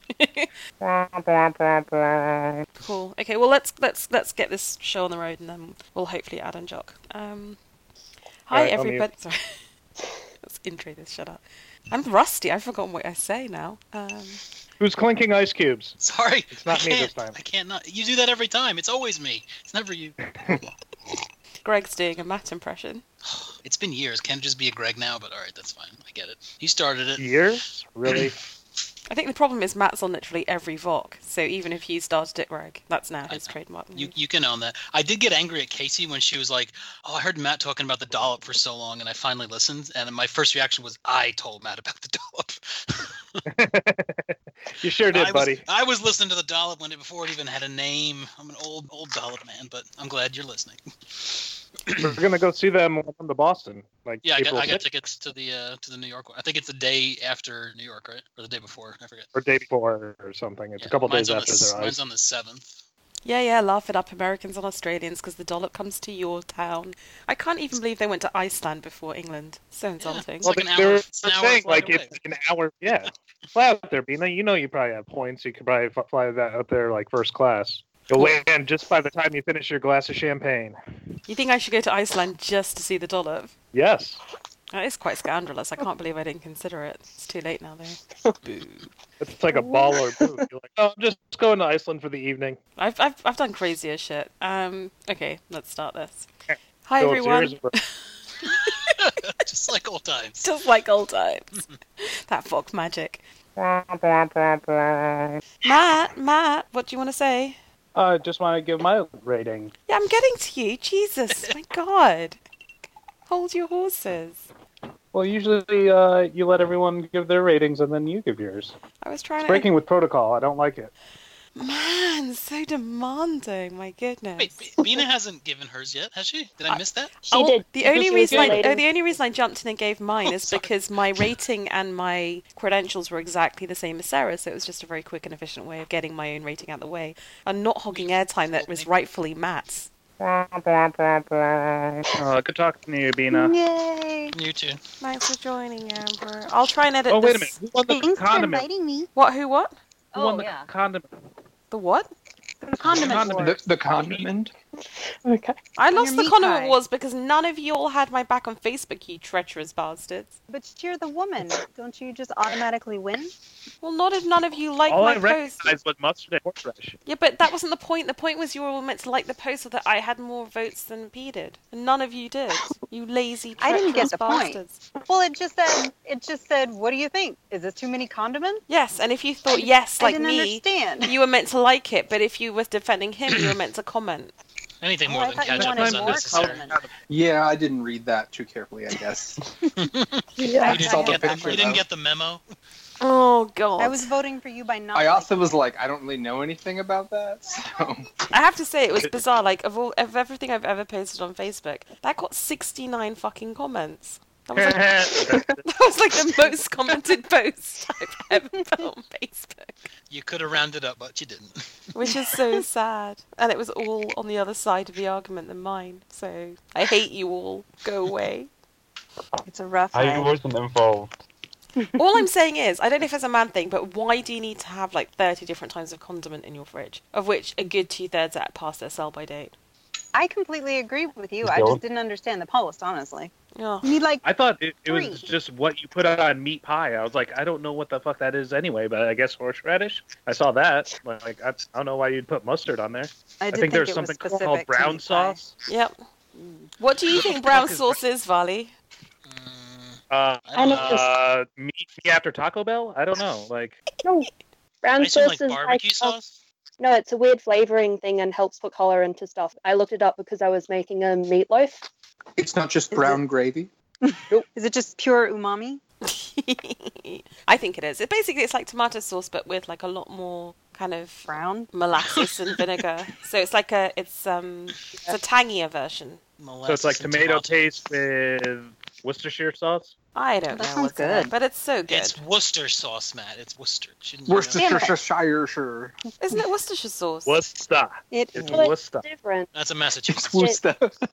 Cool. Okay, well let's get this show on the road, and then we'll hopefully add on Jock. Hi Alright, I'll everybody. Sorry. Let's intro this. Shut up. I'm rusty. I've forgotten what I say now. Who's clinking ice cubes? Sorry, It's not me this time. I can't not. You do that every time. It's always me. It's never you. Greg's doing a Matt impression. It's been years. Can't it just be a Greg now? But all right, that's fine. I get it. He started it. Years? Really? I think the problem is Matt's on literally every VOC, so even if you started it, Greg, that's now his know. trademark. You can own that. I did get angry at Casey when she was like, "Oh, I heard Matt talking about the dollop for so long, and I finally listened." And my first reaction was, "I told Matt about the dollop." You sure did, buddy. I was listening to the dollop before it even had a name. I'm an old dollop man, but I'm glad you're listening. We're gonna go see them on the Boston. Like Yeah, April I got 6th, tickets to the New York one. I think it's the day after New York, right? Or the day before. I forget. or day before or something. It's Yeah, a couple mine's days on after the, their Mine's ice. on the 7th. Yeah, laugh it up, Americans and Australians, because the dollop comes to your town. I can't even believe they went to Iceland before England. So insulting. It's Well, like an they hour. were It's an hour saying flight like away. it's like an hour. Yeah, fly out there, Bina. You know you probably have points. You could probably fly that out there like first class. You'll land just by the time you finish your glass of champagne. You think I should go to Iceland just to see the dollop? Yes, That is quite scandalous. I can't believe I didn't consider it. It's too late now, though. Boo. it's like a baller move. You're like, oh, I'm just going to Iceland for the evening. I've done crazier shit. Okay, let's start this. Hi So it's everyone. yours. Just like old times. Just like old times. That Fox magic. Matt, what do you want to say? I just want to give my rating. Yeah, I'm getting to you. Jesus, my God. Hold your horses. Well, usually you let everyone give their ratings and then you give yours. I was trying to... Breaking with protocol. I don't like it. Man, so demanding. My goodness. Wait, Bina hasn't given hers yet, has she? Did I miss that? She did. The only She was reason relating. the only reason I jumped in and gave mine is sorry. because my rating and my credentials were exactly the same as Sarah's, so it was just a very quick and efficient way of getting my own rating out of the way and not hogging airtime that was rightfully Matt's. Oh, good talking to you, Bina. Yay! You too. Thanks for joining, Amber. I'll try and edit Oh, wait a this. minute. Who won the Thanks for condiment? inviting me. What? Who? What? Who won Oh the yeah, condiment? The what? the condiment wars. The condiment. Okay. I lost your the meat condiment pie. wars because none of you all had my back on Facebook, you treacherous bastards. But you're the woman. Don't you just automatically win? Well, not if none of you like All my I post. recognized was mustard and horseradish. Yeah, but that wasn't the point. The point was you were all meant to like the post so that I had more votes than P did. And none of you did. You lazy, I didn't get treacherous the point. bastards. Well, it just said, what do you think? Is this too many condiments? Yes, and if you thought yes, I like didn't me, understand. you were meant to like it, but if you were defending him, you were meant to comment. Anything Oh, more I than thought you ketchup wanted is more unnecessary. condiment. Yeah, I didn't read that too carefully, I guess. Yeah. You saw didn't, the get, picture, you didn't though. get the memo. Oh, God. I was voting for you by not. I also was like, I don't really know anything about that, so. I have to say, it was bizarre. Like, of everything I've ever posted on Facebook, that got 69 fucking comments. That was like, that was like the most commented post I've ever put on Facebook. You could have rounded up, but you didn't. Which is so sad. And it was all on the other side of the argument than mine. So, I hate you all. Go away. It's a rough I night. wasn't involved. All I'm saying is, I don't know if it's a man thing, but why do you need to have like 30 different types of condiment in your fridge? Of which a good 2/3 are past their sell by date. I completely agree with you. You I don't? just didn't understand the post, honestly. Oh. You need like I thought it Three. was just what you put on meat pie. I was like, I don't know what the fuck that is anyway, but I guess horseradish. I saw that. Like, I don't know why you'd put mustard on there. I I did think there's it was something specific called to brown meat pie. sauce. Yep. What do you think brown sauce is, Vali? I don't know. Meat after Taco Bell? I don't know. Like, No. Brown I assume sauce like is barbecue sauce. no, it's a weird flavoring thing and helps put color into stuff. I looked it up because I was making a meatloaf. It's not just brown gravy. Is it just pure umami? I think it is. It's like tomato sauce, but with like a lot more kind of Brown. molasses and vinegar. So it's like it's a tangier version. So it's like tomato paste with Worcestershire sauce? I don't That know sounds what's in it, good. but it's so good. It's Worcester sauce, Matt. It's Worcester. Shouldn't you know? Worcestershire. Isn't it Worcestershire sauce? Worcester. It It's is. Worcester. Different. That's a Massachusetts. Worcester.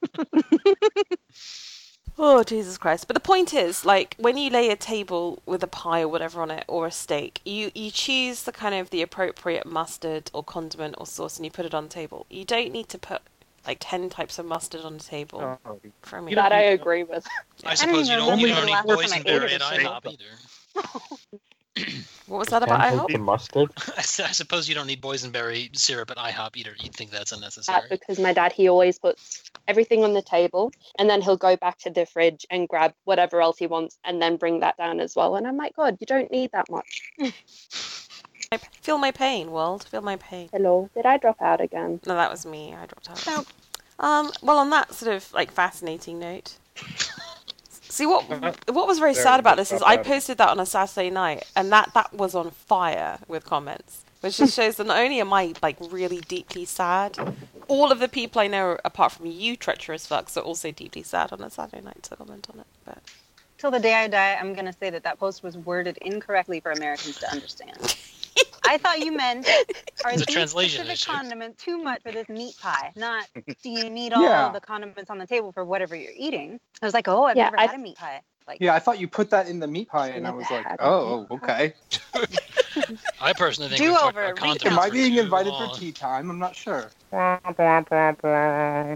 Oh, Jesus Christ. But the point is, like, when you lay a table with a pie or whatever on it, or a steak, you choose the kind of the appropriate mustard or condiment or sauce and you put it on the table. You don't need to put, like, 10 types of mustard on the table. Oh, For me. That I agree with. I suppose you even don't remember the need last time I ate boysenberry it at at IHOP either. What was that about IHOP? The mustard. I suppose you don't need boysenberry syrup at IHOP either. You'd think that's That unnecessary. because my dad, he always puts everything on the table and then he'll go back to the fridge and grab whatever else he wants and then bring that down as well. And I'm like, God, you don't need that much. Feel my pain, world. Feel my pain. Hello, did I drop out again? No, that was me. I dropped out. Nope. Well, on that sort of like fascinating note. See what was very There sad we about go. this is I posted that on a Saturday night and that was on fire with comments, which just shows that not only am I like really deeply sad, all of the people I know apart from you treacherous fucks are also deeply sad on a Saturday night to comment on it. But Till the day I die, I'm going to say that post was worded incorrectly for Americans to understand. I thought you meant, are It's a these translation specific issue. condiments too much for this meat pie? Not, do you need all Yeah. the condiments on the table for whatever you're eating? I was like, oh, I've Yeah, never had a meat pie. Like, Yeah, I thought you put that in the meat pie, and I was like, oh, okay. I personally think Do we've talked over, about recount. condiments Am I for being too invited long. for tea time? I'm not sure.